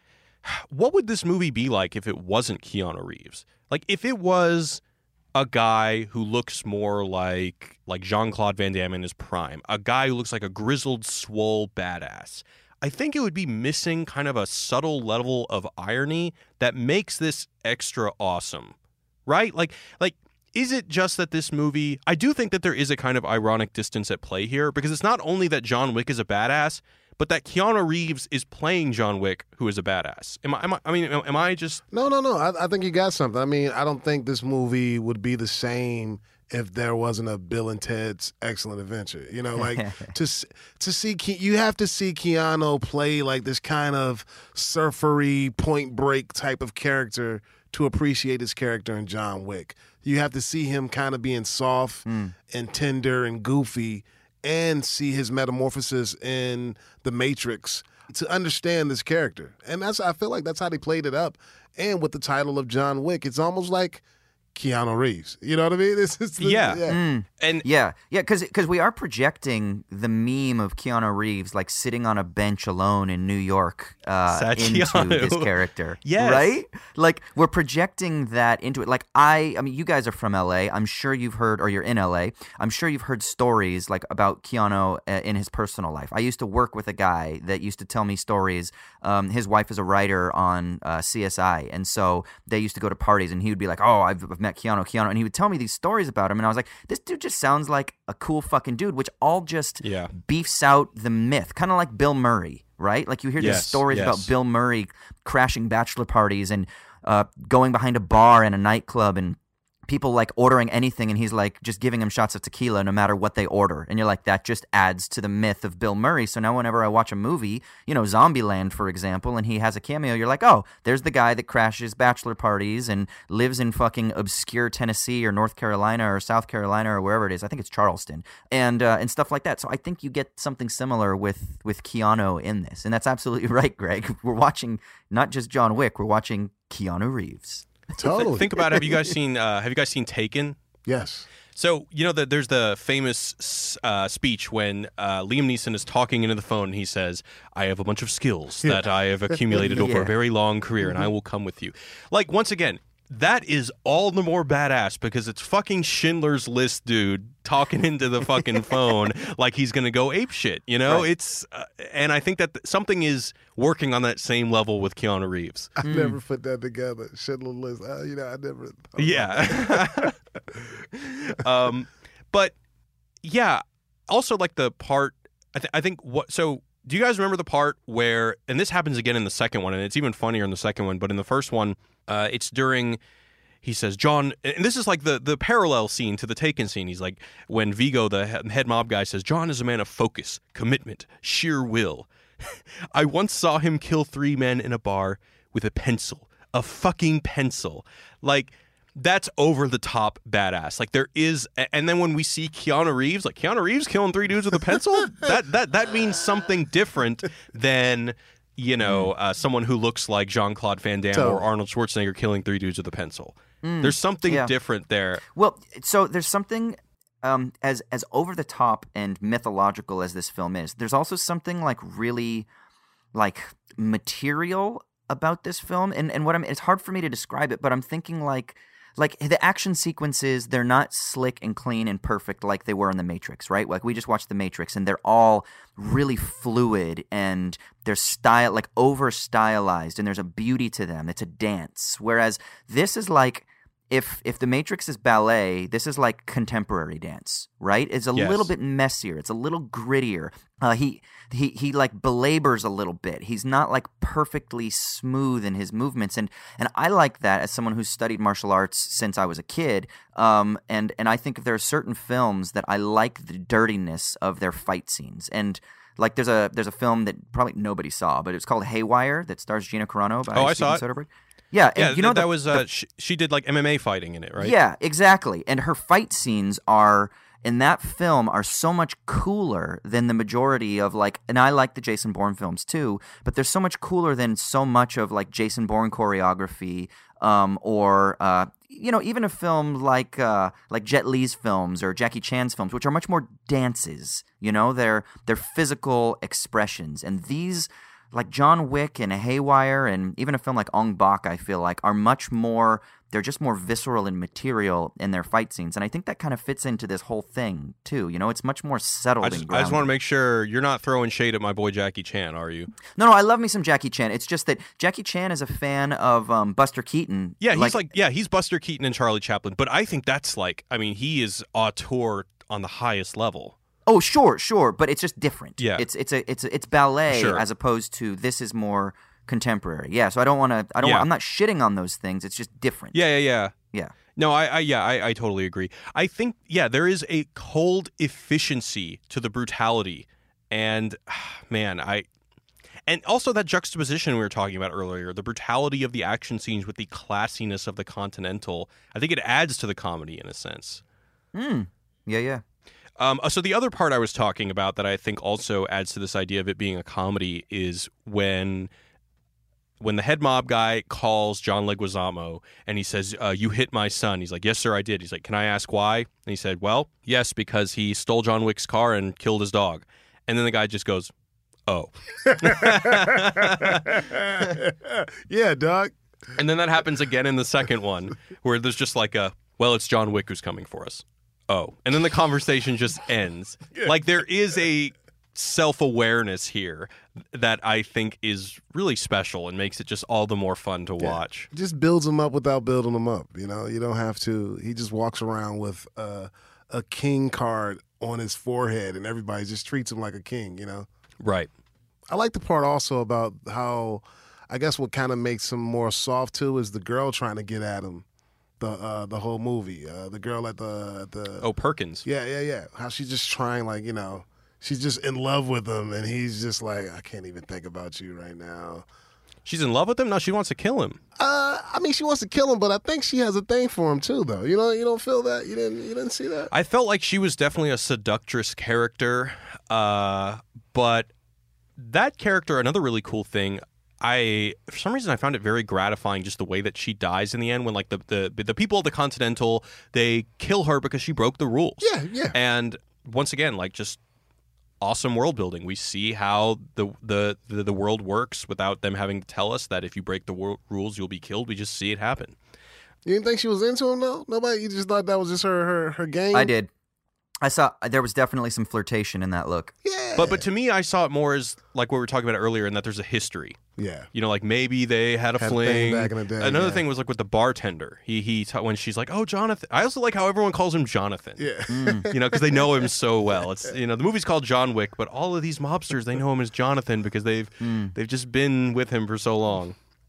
what would this movie be like if it wasn't Keanu Reeves? Like if it was a guy who looks more like like Jean-Claude Van Damme in his prime, a guy who looks like a grizzled, swole badass, I think it would be missing kind of a subtle level of irony that makes this extra awesome, right? Like, like, is it just that this movie, I do think that there is a kind of ironic distance at play here, because it's not only that John Wick is a badass, but that Keanu Reeves is playing John Wick, who is a badass. Am I, am I, I mean, am I just... No, no, no. I, I think you got something. I mean, I don't think this movie would be the same if there wasn't a Bill and Ted's Excellent Adventure. You know, like to to see Ke- you have to see Keanu play like this kind of surfery, Point Break type of character to appreciate his character in John Wick. You have to see him kind of being soft mm. and tender and goofy, and see his metamorphosis in The Matrix to understand this character. And that's I feel like that's how they played it up. And with the title of John Wick, it's almost like Keanu Reeves. You know what I mean? It's, it's, yeah. yeah. Mm. And yeah, yeah, because because we are projecting the meme of Keanu Reeves like sitting on a bench alone in New York uh, into Keanu. this character. Yes. Right? Like we're projecting that into it. Like I, I mean, you guys are from L A. I'm sure you've heard, or you're in L A. I'm sure you've heard stories like about Keanu uh, in his personal life. I used to work with a guy that used to tell me stories. Um, his wife is a writer on uh, C S I, and so they used to go to parties, and he would be like, "Oh, I've, I've met Keanu, Keanu," and he would tell me these stories about him, and I was like, "This dude just sounds like a cool fucking dude," which all just yeah. beefs out the myth, kind of like Bill Murray, right? Like you hear yes, these stories yes. about Bill Murray crashing bachelor parties and uh, going behind a bar in a nightclub and people like ordering anything, and he's like just giving them shots of tequila no matter what they order. And you're like, that just adds to the myth of Bill Murray. So now whenever I watch a movie, you know, Zombieland, for example, and he has a cameo, you're like, oh, there's the guy that crashes bachelor parties and lives in fucking obscure Tennessee or North Carolina or South Carolina or wherever it is. I think it's Charleston and uh, and stuff like that. So I think you get something similar with, with Keanu in this. And that's absolutely right, Greg. We're watching not just John Wick, we're watching Keanu Reeves. Totally. Think about, have you guys seen uh, have you guys seen Taken? Yes. So, you know, the, there's the famous uh, speech when uh, Liam Neeson is talking into the phone and he says, I have a bunch of skills that I have accumulated over Yeah. a very long career and I will come with you. Like, once again, that is all the more badass because it's fucking Schindler's List dude talking into the fucking phone like he's going to go ape shit, you know? Right. It's uh, and I think that th- something is working on that same level with Keanu Reeves. I never put that together. Schindler's List. Uh, you know, I never. thought Yeah. um, but yeah, also like the part, I, th- I think what, so do you guys remember the part where, and this happens again in the second one, and it's even funnier in the second one, but in the first one, uh, it's during, he says, John, and this is like the, the parallel scene to the Taken scene. He's like, when Vigo, the head mob guy, says, John is a man of focus, commitment, sheer will. I once saw him kill three men in a bar with a pencil, a fucking pencil. Like, that's over the top badass. Like, there is, and then when we see Keanu Reeves, like Keanu Reeves killing three dudes with a pencil, that that that means something different than, you know, uh, someone who looks like Jean-Claude Van Damme So- or Arnold Schwarzenegger killing three dudes with a pencil. There's something yeah. different there. Well, so there's something um, as as over the top and mythological as this film is. There's also something like really like material about this film, and and what I'm it's hard for me to describe it, but I'm thinking like like the action sequences, they're not slick and clean and perfect like they were in The Matrix, right? Like we just watched The Matrix, and they're all really fluid and they're style like over stylized, and there's a beauty to them. It's a dance. Whereas this is like if if The Matrix is ballet, this is like contemporary dance, right? It's a Yes. little bit messier. It's a little grittier. Uh, he he he like belabors a little bit. He's not like perfectly smooth in his movements, and and I like that as someone who's studied martial arts since I was a kid. Um, and and I think if there are certain films that I like the dirtiness of their fight scenes, and like there's a there's a film that probably nobody saw, but it's called Haywire that stars Gina Carano by Oh, I Steven saw it. Soderbergh. Yeah, Yeah, and you know th- that the- was, uh, she, she did like M M A fighting in it, right? yeah, exactly. And her fight scenes are in that film are so much cooler than the majority of like, and I like the Jason Bourne films too, but they're so much cooler than so much of like Jason Bourne choreography, um, or uh, you know, even a film like uh, like Jet Li's films or Jackie Chan's films, which are much more dances. You know, they're they're physical expressions, and these. Like John Wick and Haywire and even a film like Ong Bak, I feel like, are much more, they're just more visceral and material in their fight scenes. And I think that kind of fits into this whole thing, too. You know, it's much more settled I and just, I grounded. just want to make sure you're not throwing shade at my boy Jackie Chan, are you? No, no, I love me some Jackie Chan. It's just that Jackie Chan is a fan of um, Buster Keaton. Yeah, he's like, yeah, he's Buster Keaton and Charlie Chaplin, but I think that's like, I mean, he is auteur on the highest level. Oh, sure, sure, but it's just different. Yeah. It's it's a it's a, it's ballet Sure. as opposed to this is more contemporary. Yeah, so I don't want to I don't Yeah. wanna, I'm not shitting on those things. It's just different. Yeah, yeah, yeah. Yeah. No, I, I yeah, I, I totally agree. I think, yeah, there is a cold efficiency to the brutality, and man, I, and also that juxtaposition we were talking about earlier, the brutality of the action scenes with the classiness of the Continental. I think it adds to the comedy in a sense. Mm. Yeah, yeah. Um, so the other part I was talking about that I think also adds to this idea of it being a comedy is when when the head mob guy calls John Leguizamo and he says, uh, you hit my son. He's like, yes, sir, I did. He's like, can I ask why? And he said, well, yes, because he stole John Wick's car and killed his dog. And then the guy just goes, oh. Yeah, dog. And then that happens again in the second one where there's just like a, well, it's John Wick who's coming for us. Oh. And then the conversation just ends. Like there is a self-awareness here that I think is really special and makes it just all the more fun to watch. Just builds him up without building him up. You know, you don't have to. He just walks around with uh, a king card on his forehead, and everybody just treats him like a king. You know. Right. I like the part also about how, I guess, what kind of makes him more soft too is the girl trying to get at him. The uh, the whole movie, uh, the girl at the at the Oh, Perkins. yeah yeah yeah, how she's just trying, like, you know, she's just in love with him, and he's just like, I can't even think about you right now. She's in love with him? No, she wants to kill him. Uh, I mean, she wants to kill him, but I think she has a thing for him too, though. You know, you don't feel that? You didn't you didn't see that? I felt like she was definitely a seductress character, uh, but that character, another really cool thing, I for some reason I found it very gratifying just the way that she dies in the end when like the the, the people of the Continental, they kill her because she broke the rules. Yeah, yeah. And once again, like just awesome world building. We see how the the, the, the world works without them having to tell us that if you break the wor- rules, you'll be killed. We just see it happen. You didn't think she was into him though? Nobody. You just thought that was just her her her game. I did. I saw there was definitely some flirtation in that look. Yeah. But but to me, I saw it more as like what we were talking about earlier, in that there's a history. yeah. You know, like maybe they had a Had a fling. thing back in the day, Another yeah. thing was like with the bartender. He he ta- when she's like, "Oh, Jonathan." I also like how everyone calls him Jonathan. Yeah. You know, because they know him so well. It's you know the movie's called John Wick, but all of these mobsters they know him as Jonathan because they've they've just been with him for so long.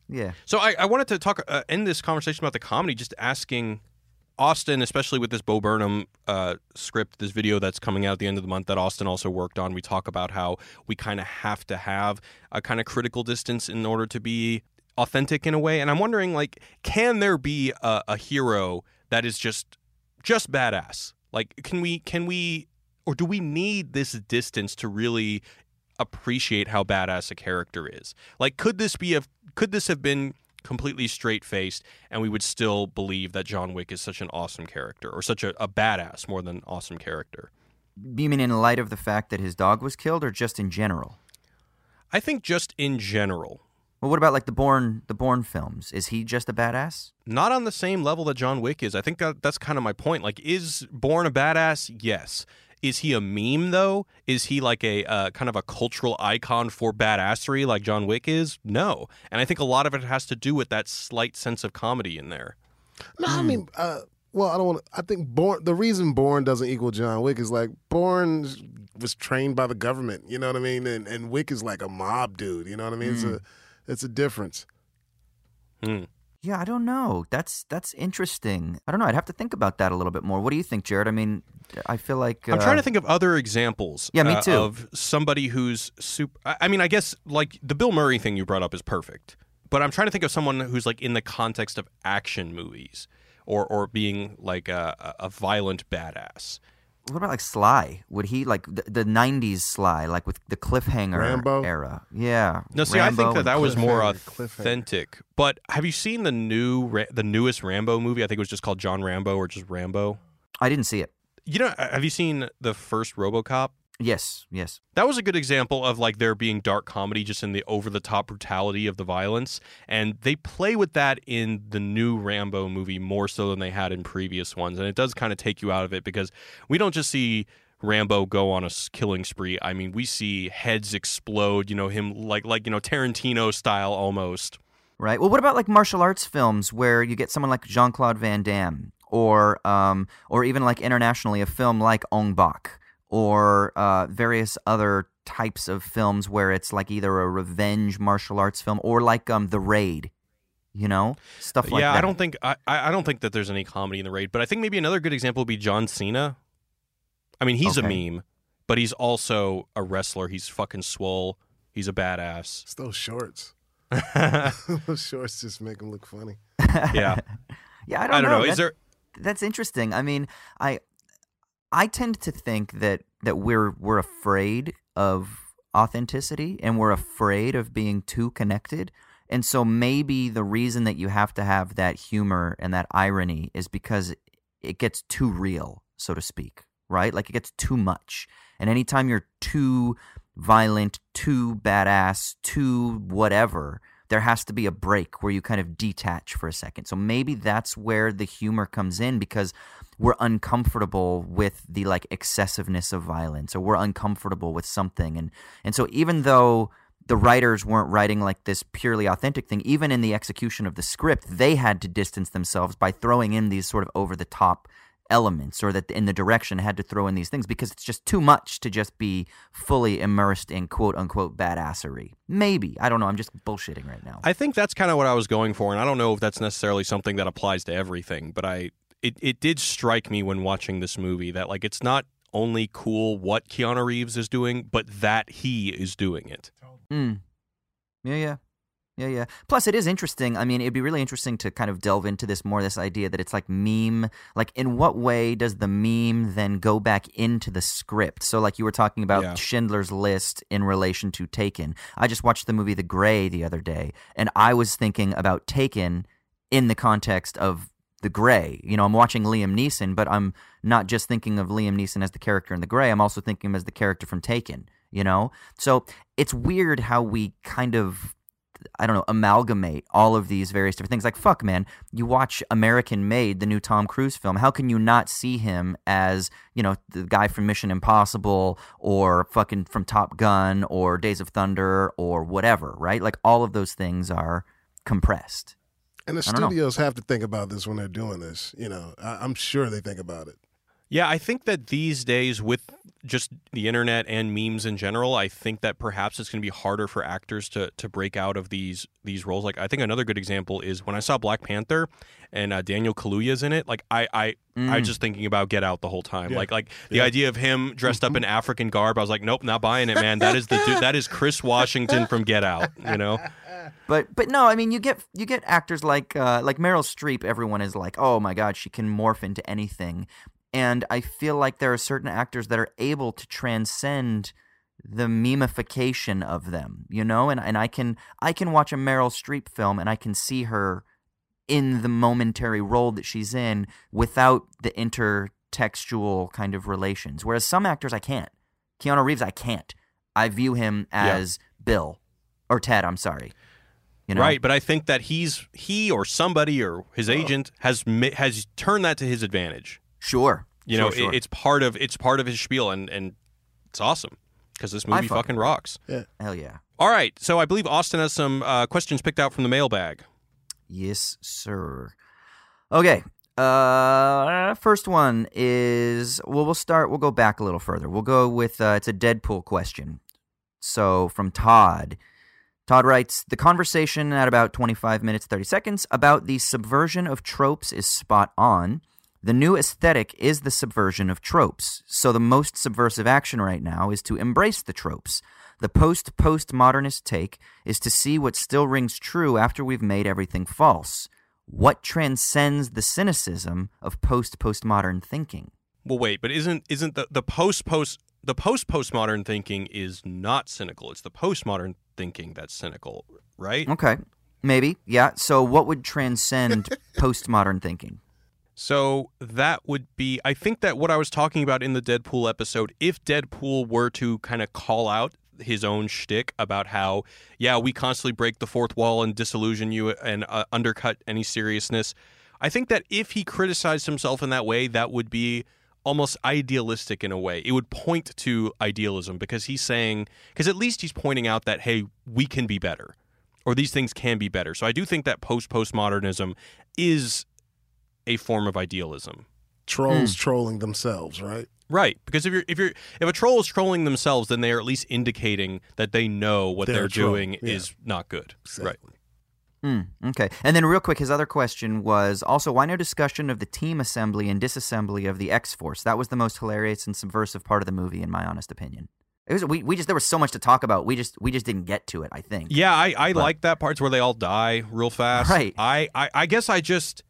Yeah. So I, I wanted to talk uh, end this conversation about the comedy, just asking Austin, especially with this Bo Burnham uh, script, this video that's coming out at the end of the month that Austin also worked on. We talk about how we kind of have to have a kind of critical distance in order to be authentic in a way. And I'm wondering, like, can there be a, a hero that is just just badass? Like, can we can we or do we need this distance to really appreciate how badass a character is? Like, could this be a could this have been completely straight-faced and we would still believe that John Wick is such an awesome character, or such a, a badass more than awesome character? You mean in light of the fact that his dog was killed, or just in general? I think just in general. Well, what about like the Bourne the Bourne films? Is he just a badass? Not on the same level that John Wick is. I think that, that's kind of my point. Like, is Bourne a badass? Yes. Is he a meme, though? Is he like a uh, kind of a cultural icon for badassery like John Wick is? No. And I think a lot of it has to do with that slight sense of comedy in there. No, I mean, uh, well, I don't want to. I think Bourne, the reason Bourne doesn't equal John Wick is like Bourne was trained by the government, you know what I mean? And, and Wick is like a mob dude, you know what I mean? Mm. It's a it's a difference. Hmm. Yeah, I don't know. That's that's interesting. I don't know. I'd have to think about that a little bit more. What do you think, Jared? I mean, I feel like uh... I'm trying to think of other examples. Yeah, me uh, too. Of somebody who's super. I mean, I guess like the Bill Murray thing you brought up is perfect, but I'm trying to think of someone who's like in the context of action movies, or or being like a, a violent badass. What about like Sly? Would he like the, the nineties Sly, like with the cliffhanger Rambo? era? Yeah. No, see, Rambo I think that that was more cliffhanger, authentic. But have you seen the new, the newest Rambo movie? I think it was just called John Rambo, or just Rambo. I didn't see it. You know, have you seen the first RoboCop? Yes, yes. That was a good example of like there being dark comedy just in the over-the-top brutality of the violence, and they play with that in the new Rambo movie more so than they had in previous ones, and it does kind of take you out of it because we don't just see Rambo go on a killing spree. I mean, we see heads explode, you know, him like like you know Tarantino style almost. Right. Well, what about like martial arts films where you get someone like Jean-Claude Van Damme, or um or even like internationally a film like Ong Bak, or uh, various other types of films where it's like either a revenge martial arts film or like um, The Raid, you know, stuff like yeah, that. Yeah, I don't think I, I don't think that there's any comedy in The Raid, but I think maybe another good example would be John Cena. I mean, he's Okay. a meme, but he's also a wrestler. He's fucking swole. He's a badass. It's those shorts. Those shorts just make him look funny. Yeah, yeah. I don't, I don't know. know. That- Is there? That's interesting. I mean, I I tend to think that that we're we're afraid of authenticity, and we're afraid of being too connected. And so maybe the reason that you have to have that humor and that irony is because it gets too real, so to speak, right? Like it gets too much. And anytime you're too violent, too badass, too whatever, there has to be a break where you kind of detach for a second. So maybe that's where the humor comes in, because we're uncomfortable with the like excessiveness of violence, or we're uncomfortable with something. And and so even though the writers weren't writing like this purely authentic thing, even in the execution of the script, they had to distance themselves by throwing in these sort of over-the-top elements, or that in the direction had to throw in these things, because it's just too much to just be fully immersed in quote-unquote badassery. Maybe. I don't know. I'm just bullshitting right now. I think that's kind of what I was going for, and I don't know if that's necessarily something that applies to everything, but I it, it did strike me when watching this movie that like it's not only cool what Keanu Reeves is doing, but that he is doing it. Mm. Yeah, yeah. Yeah, yeah. Plus, it is interesting. I mean, it'd be really interesting to kind of delve into this more, this idea that it's like meme. Like, in what way does the meme then go back into the script? So, like you were talking about Yeah. Schindler's List in relation to Taken. I just watched the movie The Grey the other day, and I was thinking about Taken in the context of The Grey. You know, I'm watching Liam Neeson, but I'm not just thinking of Liam Neeson as the character in The Grey. I'm also thinking of him as the character from Taken, you know? So, it's weird how we kind of, I don't know, amalgamate all of these various different things. Like, fuck, man, you watch American Made, the new Tom Cruise film. How can you not see him as, you know, the guy from Mission Impossible, or fucking from Top Gun, or Days of Thunder, or whatever, right? Like, all of those things are compressed. And the I don't know. studios have to think about this when they're doing this. You know, I, I'm sure they think about it. Yeah, I think that these days with just the internet and memes in general, I think that perhaps it's going to be harder for actors to to break out of these these roles. Like, I think another good example is when I saw Black Panther and uh, Daniel Kaluuya's in it. Like, I I, Mm. I was just thinking about Get Out the whole time. Yeah. Like like the Yeah. idea of him dressed up in African garb. I was like, nope, not buying it, man. That is the dude, that is Chris Washington from Get Out. You know. But but no, I mean you get you get actors like uh, like Meryl Streep. Everyone is like, oh my god, she can morph into anything, and I feel like there are certain actors that are able to transcend the memification of them, you know. And and I can I can watch a Meryl Streep film and I can see her in the momentary role that she's in without the intertextual kind of relations. Whereas some actors I can't. Keanu Reeves, I can't. I view him as Bill or Ted. I'm sorry. You know? Right, but I think that he's he or somebody or his agent has ma- has turned that to his advantage. Sure. You Sure, know, sure. It, it's part of it's part of his spiel, and and it's awesome because this movie fucking fucking rocks. Hell yeah. All right, so I believe Austin has some uh, questions picked out from the mailbag. Yes, sir. Okay. Uh, first one is well, we'll start. We'll go back a little further. We'll go with uh, it's a Deadpool question. So from Todd. Todd writes, the conversation at about twenty-five minutes, thirty seconds about the subversion of tropes is spot on. The new aesthetic is the subversion of tropes. So the most subversive action right now is to embrace the tropes. The post-postmodernist take is to see what still rings true after we've made everything false. What transcends the cynicism of post-postmodern thinking? Well, wait, but isn't isn't the the post post the post postmodern thinking is not cynical? It's the postmodern thinking that's cynical, right? Okay, maybe, yeah. So what would transcend postmodern thinking? So that would be, I think that what I was talking about in the Deadpool episode, if Deadpool were to kind of call out his own shtick about how, yeah, we constantly break the fourth wall and disillusion you and uh, undercut any seriousness, I think that if he criticized himself in that way, that would be almost idealistic in a way. It would point to idealism because he's saying, because at least he's pointing out that, hey, we can be better, or these things can be better. So I do think that post-postmodernism is a form of idealism. Trolls trolling themselves, right? Right, because if you're if you're if a troll is trolling themselves, then they are at least indicating that they know what They're they're, a troll, doing yeah. is not good. Right. Exactly. Mm, okay. And then real quick, his other question was also, why no discussion of the team assembly and disassembly of the X-Force? That was the most hilarious and subversive part of the movie, in my honest opinion. It was we, we just there was so much to talk about. We just we just didn't get to it, I think. Yeah, I, I But- like that part where they all die real fast. Right. I, I, I guess I just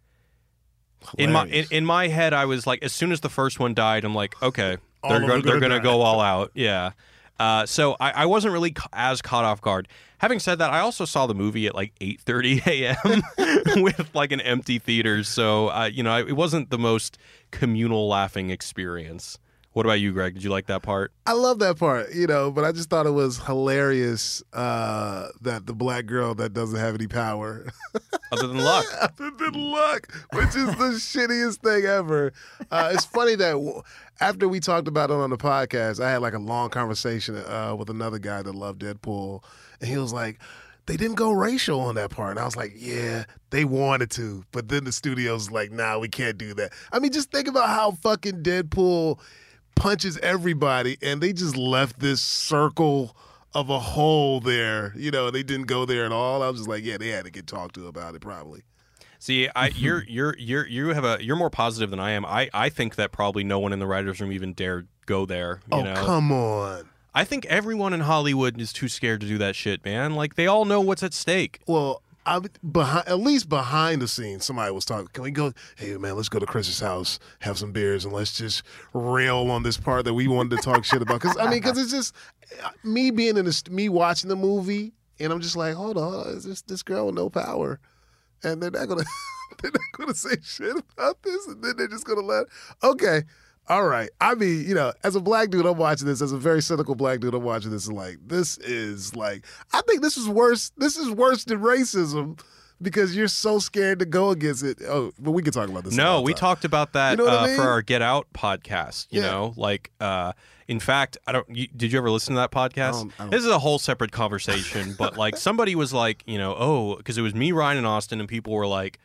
in my in, Hilarious. in my head I was like, as soon as the first one died, I'm like, okay, All they're of going them they're gonna going to die. go all out. Yeah. Uh, so I, I wasn't really ca- as caught off guard. Having said that, I also saw the movie at like eight thirty a.m. with like an empty theater. So, uh, you know, it wasn't the most communal laughing experience. What about you, Greg? Did you like that part? I love that part, you know, but I just thought it was hilarious uh, that the black girl that doesn't have any power, Other than luck. other than luck, which is the shittiest thing ever. Uh, it's funny that w- after we talked about it on the podcast, I had like a long conversation uh, with another guy that loved Deadpool, and he was like, they didn't go racial on that part. And I was like, yeah, they wanted to, but then the studio's like, nah, we can't do that. I mean, just think about how fucking Deadpool punches everybody, and they just left this circle of a hole there, you know, they didn't go there at all. I was just like, yeah, they had to get talked to about it probably. See, I, you're you're you're you have a you're more positive than I am. I, I think that probably no one in the writers' room even dared go there. You Oh, know? come on. I think everyone in Hollywood is too scared to do that shit, man. Like they all know what's at stake. Well, I, behind, at least behind the scenes, somebody was talking. Can we go? Hey, man, let's go to Chris's house, have some beers, and let's just rail on this part that we wanted to talk shit about. Because I mean, because it's just me being in this, me watching the movie, and I'm just like, hold on, is this this girl with no power? And they're not gonna, they're not gonna say shit about this, and then they're just gonna let. Okay, all right. I mean, you know, as a black dude, I'm watching this. As a very cynical black dude, I'm watching this. And like, this is like, I think this is worse. This is worse than racism because you're so scared to go against it. Oh, but we can talk about this. No, another we time. talked about that You know what I uh, mean? for our Get Out podcast. You Yeah. know, like uh, in fact, I don't. You, did you ever listen to that podcast? I don't- I don't- This is a whole separate conversation. But like somebody was like, you know, oh, because it was me, Ryan, and Austin, and people were like,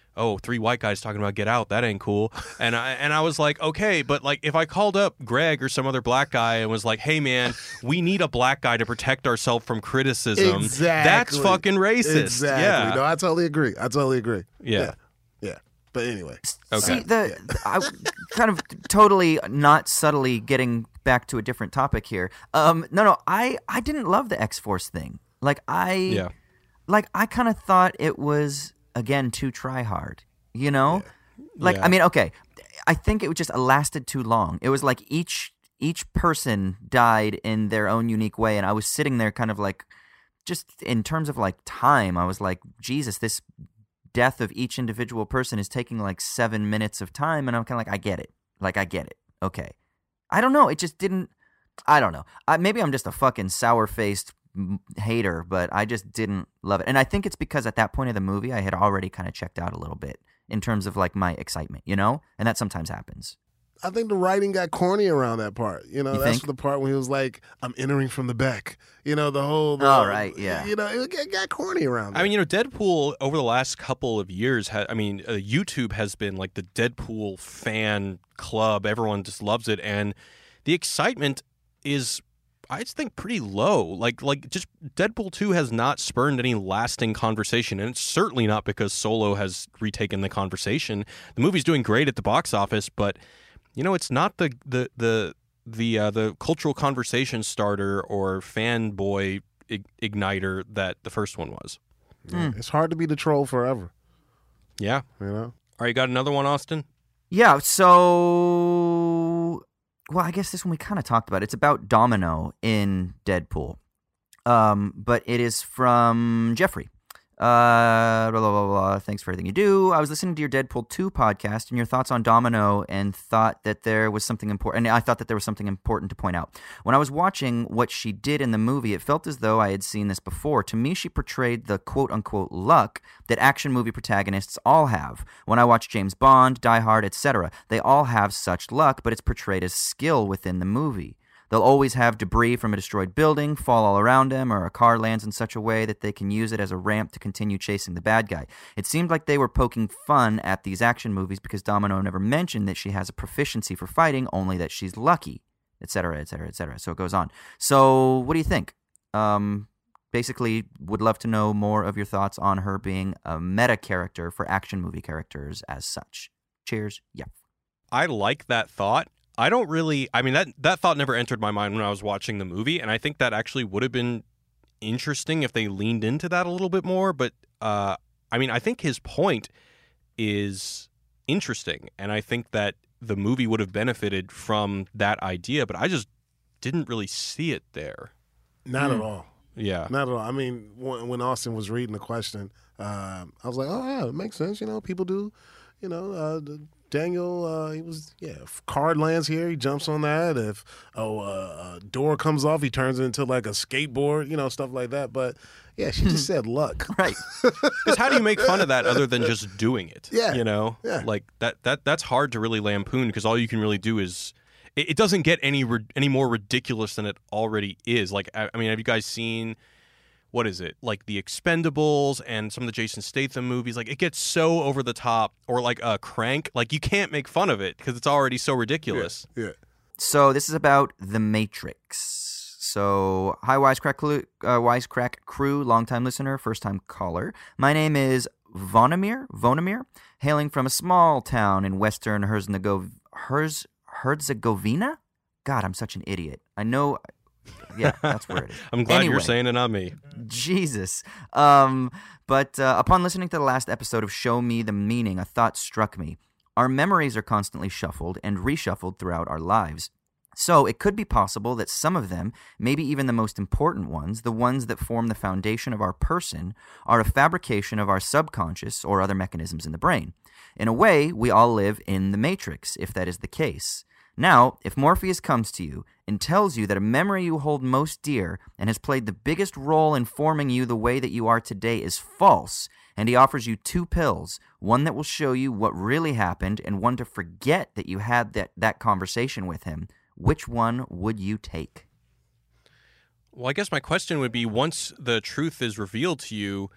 oh, three white guys talking about Get Out, that ain't cool. And I and I was like, okay, but like if I called up Greg or some other black guy and was like, hey man, we need a black guy to protect ourselves from criticism, Exactly. that's fucking racist. Exactly. Yeah. No, I totally agree. I totally agree. Yeah. Yeah. Yeah. But anyway. Okay. See, the I kind of totally not subtly getting back to a different topic here. Um, no, no, I, I didn't love the X-Force thing. Like I, Yeah. like I kind of thought it was again too try hard. You know, like Yeah. I mean, okay, I think it just lasted too long. It was like each each person died in their own unique way, and I was sitting there kind of like, just in terms of like time, I was like, Jesus, this death of each individual person is taking like seven minutes of time, and I'm kind of like, I get it. Like, I get it. Okay. I don't know. It just didn't, I don't know. I, maybe I'm just a fucking sour-faced hater, but I just didn't love it. And I think it's because at that point of the movie, I had already kind of checked out a little bit in terms of like my excitement, you know? And that sometimes happens. I think the writing got corny around that part. You know, You that's think? the part when he was like, I'm entering from the back. You know, the whole. The, Oh, right, yeah. You know, it got, got corny around that. I mean, you know, Deadpool over the last couple of years, ha- I mean, uh, YouTube has been like the Deadpool fan club. Everyone just loves it. And the excitement is, I just think, pretty low. Like, like just Deadpool two has not spurned any lasting conversation. And it's certainly not because Solo has retaken the conversation. The movie's doing great at the box office, but, you know, it's not the, the, the, the uh, the cultural conversation starter or fanboy ig- igniter that the first one was. Yeah, it's hard to be the troll forever. Yeah. You know? All right, you got another one, Austin? Yeah, so well, I guess this one we kind of talked about. It's about Domino in Deadpool. Um, but it is from Jeffrey. Uh, blah, blah, blah, blah. Thanks for everything you do. I was listening to your Deadpool two podcast and your thoughts on Domino and thought that there was something important. And I thought that there was something important to point out. When I was watching what she did in the movie, it felt as though I had seen this before. To me, she portrayed the quote-unquote luck that action movie protagonists all have. When I watch James Bond, Die Hard, et cetera, they all have such luck, but it's portrayed as skill within the movie. They'll always have debris from a destroyed building fall all around them, or a car lands in such a way that they can use it as a ramp to continue chasing the bad guy. It seemed like they were poking fun at these action movies because Domino never mentioned that she has a proficiency for fighting, only that she's lucky, et cetera, et cetera, et cetera. So it goes on. So what do you think? Um, basically, would love to know more of your thoughts on her being a meta character for action movie characters as such. Cheers. Yeah. I like that thought. I don't really, I mean, that, that thought never entered my mind when I was watching the movie, and I think that actually would have been interesting if they leaned into that a little bit more, but, uh, I mean, I think his point is interesting, and I think that the movie would have benefited from that idea, but I just didn't really see it there. Not Mm. at all. Yeah. Not at all. I mean, when, when Austin was reading the question, uh, I was like, oh, yeah, it makes sense. You know, people do, you know, uh, the, Daniel, uh, he was, yeah, if card lands here, he jumps on that. If, oh, uh, a door comes off, he turns it into like a skateboard, you know, stuff like that. But, yeah, she just said luck. Right. Because how do you make fun of that other than just doing it? Yeah. You know? Yeah. Like, that, that that's hard to really lampoon because all you can really do is... It, it doesn't get any ri- any more ridiculous than it already is. Like, I, I mean, have you guys seen... What is it? Like The Expendables and some of the Jason Statham movies. Like, it gets so over the top. Or like uh, Crank. Like, you can't make fun of it because it's already so ridiculous. Yeah. So this is about The Matrix. So, hi, Wisecrack crew, uh, Wisecrack crew, longtime listener, first-time caller. My name is Vonimir, Vonimir, hailing from a small town in western Herzegovina. Herz, Herzegovina? God, I'm such an idiot. I know... Yeah, that's where it is. I'm glad Anyway. you're saying it, not me. Jesus. Um, but uh, upon listening to the last episode of Show Me the Meaning, a thought struck me. Our memories are constantly shuffled and reshuffled throughout our lives. So it could be possible that some of them, maybe even the most important ones, the ones that form the foundation of our person, are a fabrication of our subconscious or other mechanisms in the brain. In a way, we all live in the Matrix, if that is the case. Now, if Morpheus comes to you and tells you that a memory you hold most dear and has played the biggest role in forming you the way that you are today is false, and he offers you two pills, one that will show you what really happened and one to forget that you had that, that conversation with him, which one would you take? Well, I guess my question would be, once the truth is revealed to you,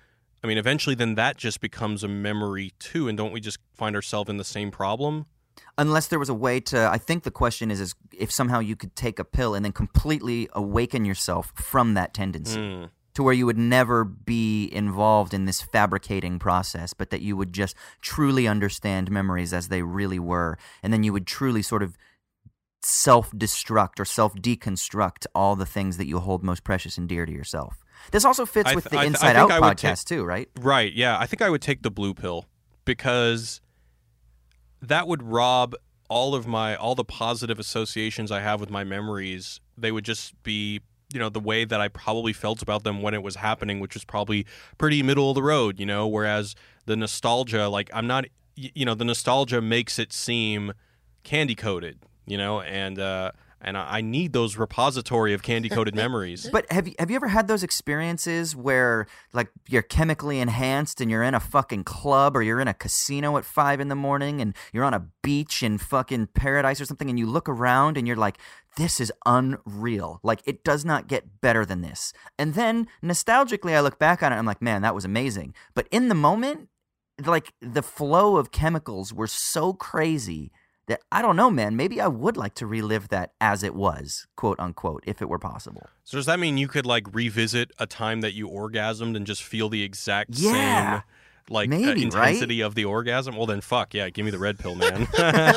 I mean, eventually then that just becomes a memory too, and don't we just find ourselves in the same problem? Unless there was a way to, I think the question is, is if somehow you could take a pill and then completely awaken yourself from that tendency Mm. to where you would never be involved in this fabricating process, but that you would just truly understand memories as they really were. And then you would truly sort of self-destruct or self-deconstruct all the things that you hold most precious and dear to yourself. This also fits I with th- the I th- I Inside think Out I would podcast ta- too, right? Right, yeah. I think I would take the blue pill because that would rob all of my all the positive associations I have with my memories. They would just be, you know, the way that I probably felt about them when it was happening, which was probably pretty middle of the road, you know, whereas the nostalgia, like I'm not, you know, the nostalgia makes it seem candy coated, you know, and uh And I need those repository of candy-coated memories. But have you have you ever had those experiences where like you're chemically enhanced and you're in a fucking club or you're in a casino at five in the morning and you're on a beach in fucking paradise or something and you look around and you're like, this is unreal. Like it does not get better than this. And then nostalgically I look back on it and I'm like, man, that was amazing. But in the moment, like the flow of chemicals were so crazy that I don't know, man, maybe I would like to relive that as it was, quote unquote, if it were possible. So does that mean you could like revisit a time that you orgasmed and just feel the exact Yeah, same like maybe, uh, intensity right? of the orgasm? Well then fuck, yeah, give me the red pill, man.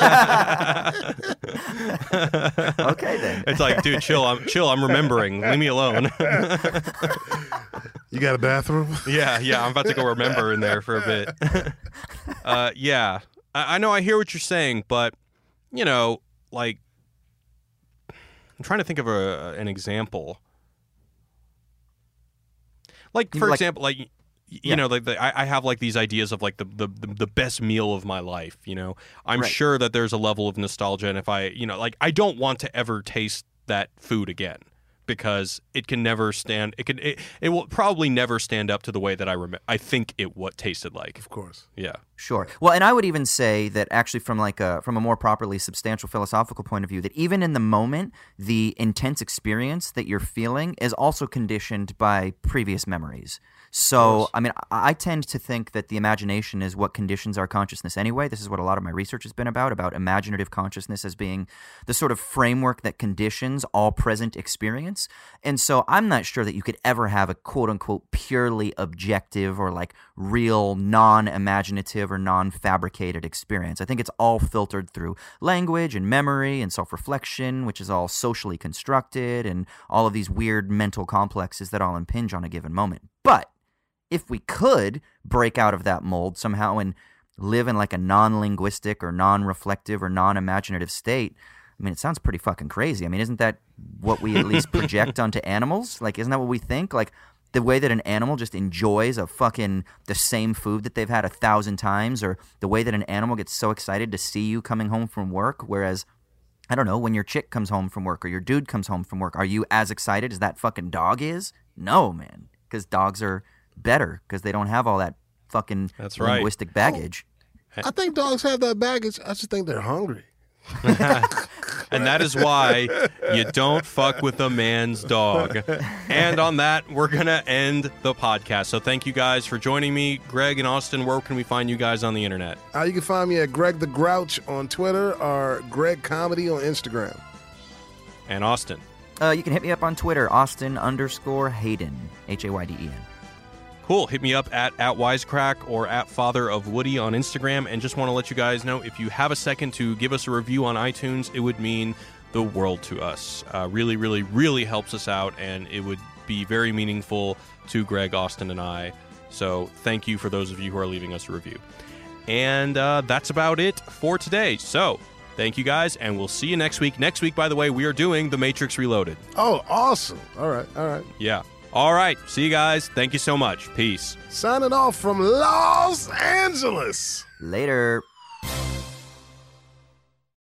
Okay then. It's like, dude, chill, I'm chill, I'm remembering. Leave me alone. You got a bathroom? yeah, yeah, I'm about to go remember in there for a bit. uh yeah. I, I know I hear what you're saying, but you know, like I'm trying to think of a an example. Like You for like- example, like y- you Yeah. know, like the, I, I have like these ideas of like the, the the the best meal of my life. You know, I'm Right. sure that there's a level of nostalgia, and if I, you know, like I don't want to ever taste that food again because it can never stand. It can. It, it will probably never stand up to the way that I rem- I think it what tasted like. Of course. Yeah. Sure. Well, and I would even say that actually from like a from a more properly substantial philosophical point of view, that even in the moment, the intense experience that you're feeling is also conditioned by previous memories. So, I mean, I I tend to think that the imagination is what conditions our consciousness anyway. This is what a lot of my research has been about, about imaginative consciousness as being the sort of framework that conditions all present experience. And so I'm not sure that you could ever have a quote-unquote purely objective or like real non-imaginative or non-fabricated experience. I think it's all filtered through language and memory and self-reflection, which is all socially constructed, and all of these weird mental complexes that all impinge on a given moment. But if we could break out of that mold somehow and live in like a non-linguistic or non-reflective or non-imaginative state, I mean, it sounds pretty fucking crazy. I mean, isn't that what we at least project onto animals? Like, isn't that what we think? Like, the way that an animal just enjoys a fucking the same food that they've had a thousand times, or the way that an animal gets so excited to see you coming home from work, whereas, I don't know, when your chick comes home from work or your dude comes home from work, are you as excited as that fucking dog is? No, man, because dogs are better because they don't have all that fucking That's right. linguistic baggage. I think dogs have that baggage. I just think they're hungry. And that is why you don't fuck with a man's dog. And on that, we're going to end the podcast. So thank you guys for joining me. Greg and Austin, where can we find you guys on the internet? Uh, you can find me at Greg the Grouch on Twitter or Greg Comedy on Instagram. And Austin. Uh, you can hit me up on Twitter, Austin underscore Hayden, H A Y D E N. Cool. Hit me up at, at Wisecrack or at Father of Woody on Instagram. And just want to let you guys know, if you have a second to give us a review on iTunes, it would mean the world to us. Uh, really, really, really helps us out, and it would be very meaningful to Greg, Austin, and I. So thank you for those of you who are leaving us a review. And uh, that's about it for today. So thank you guys, and we'll see you next week. Next week, by the way, we are doing The Matrix Reloaded. Oh, awesome. All right, all right. Yeah. All right. See you guys. Thank you so much. Peace. Signing off from Los Angeles. Later.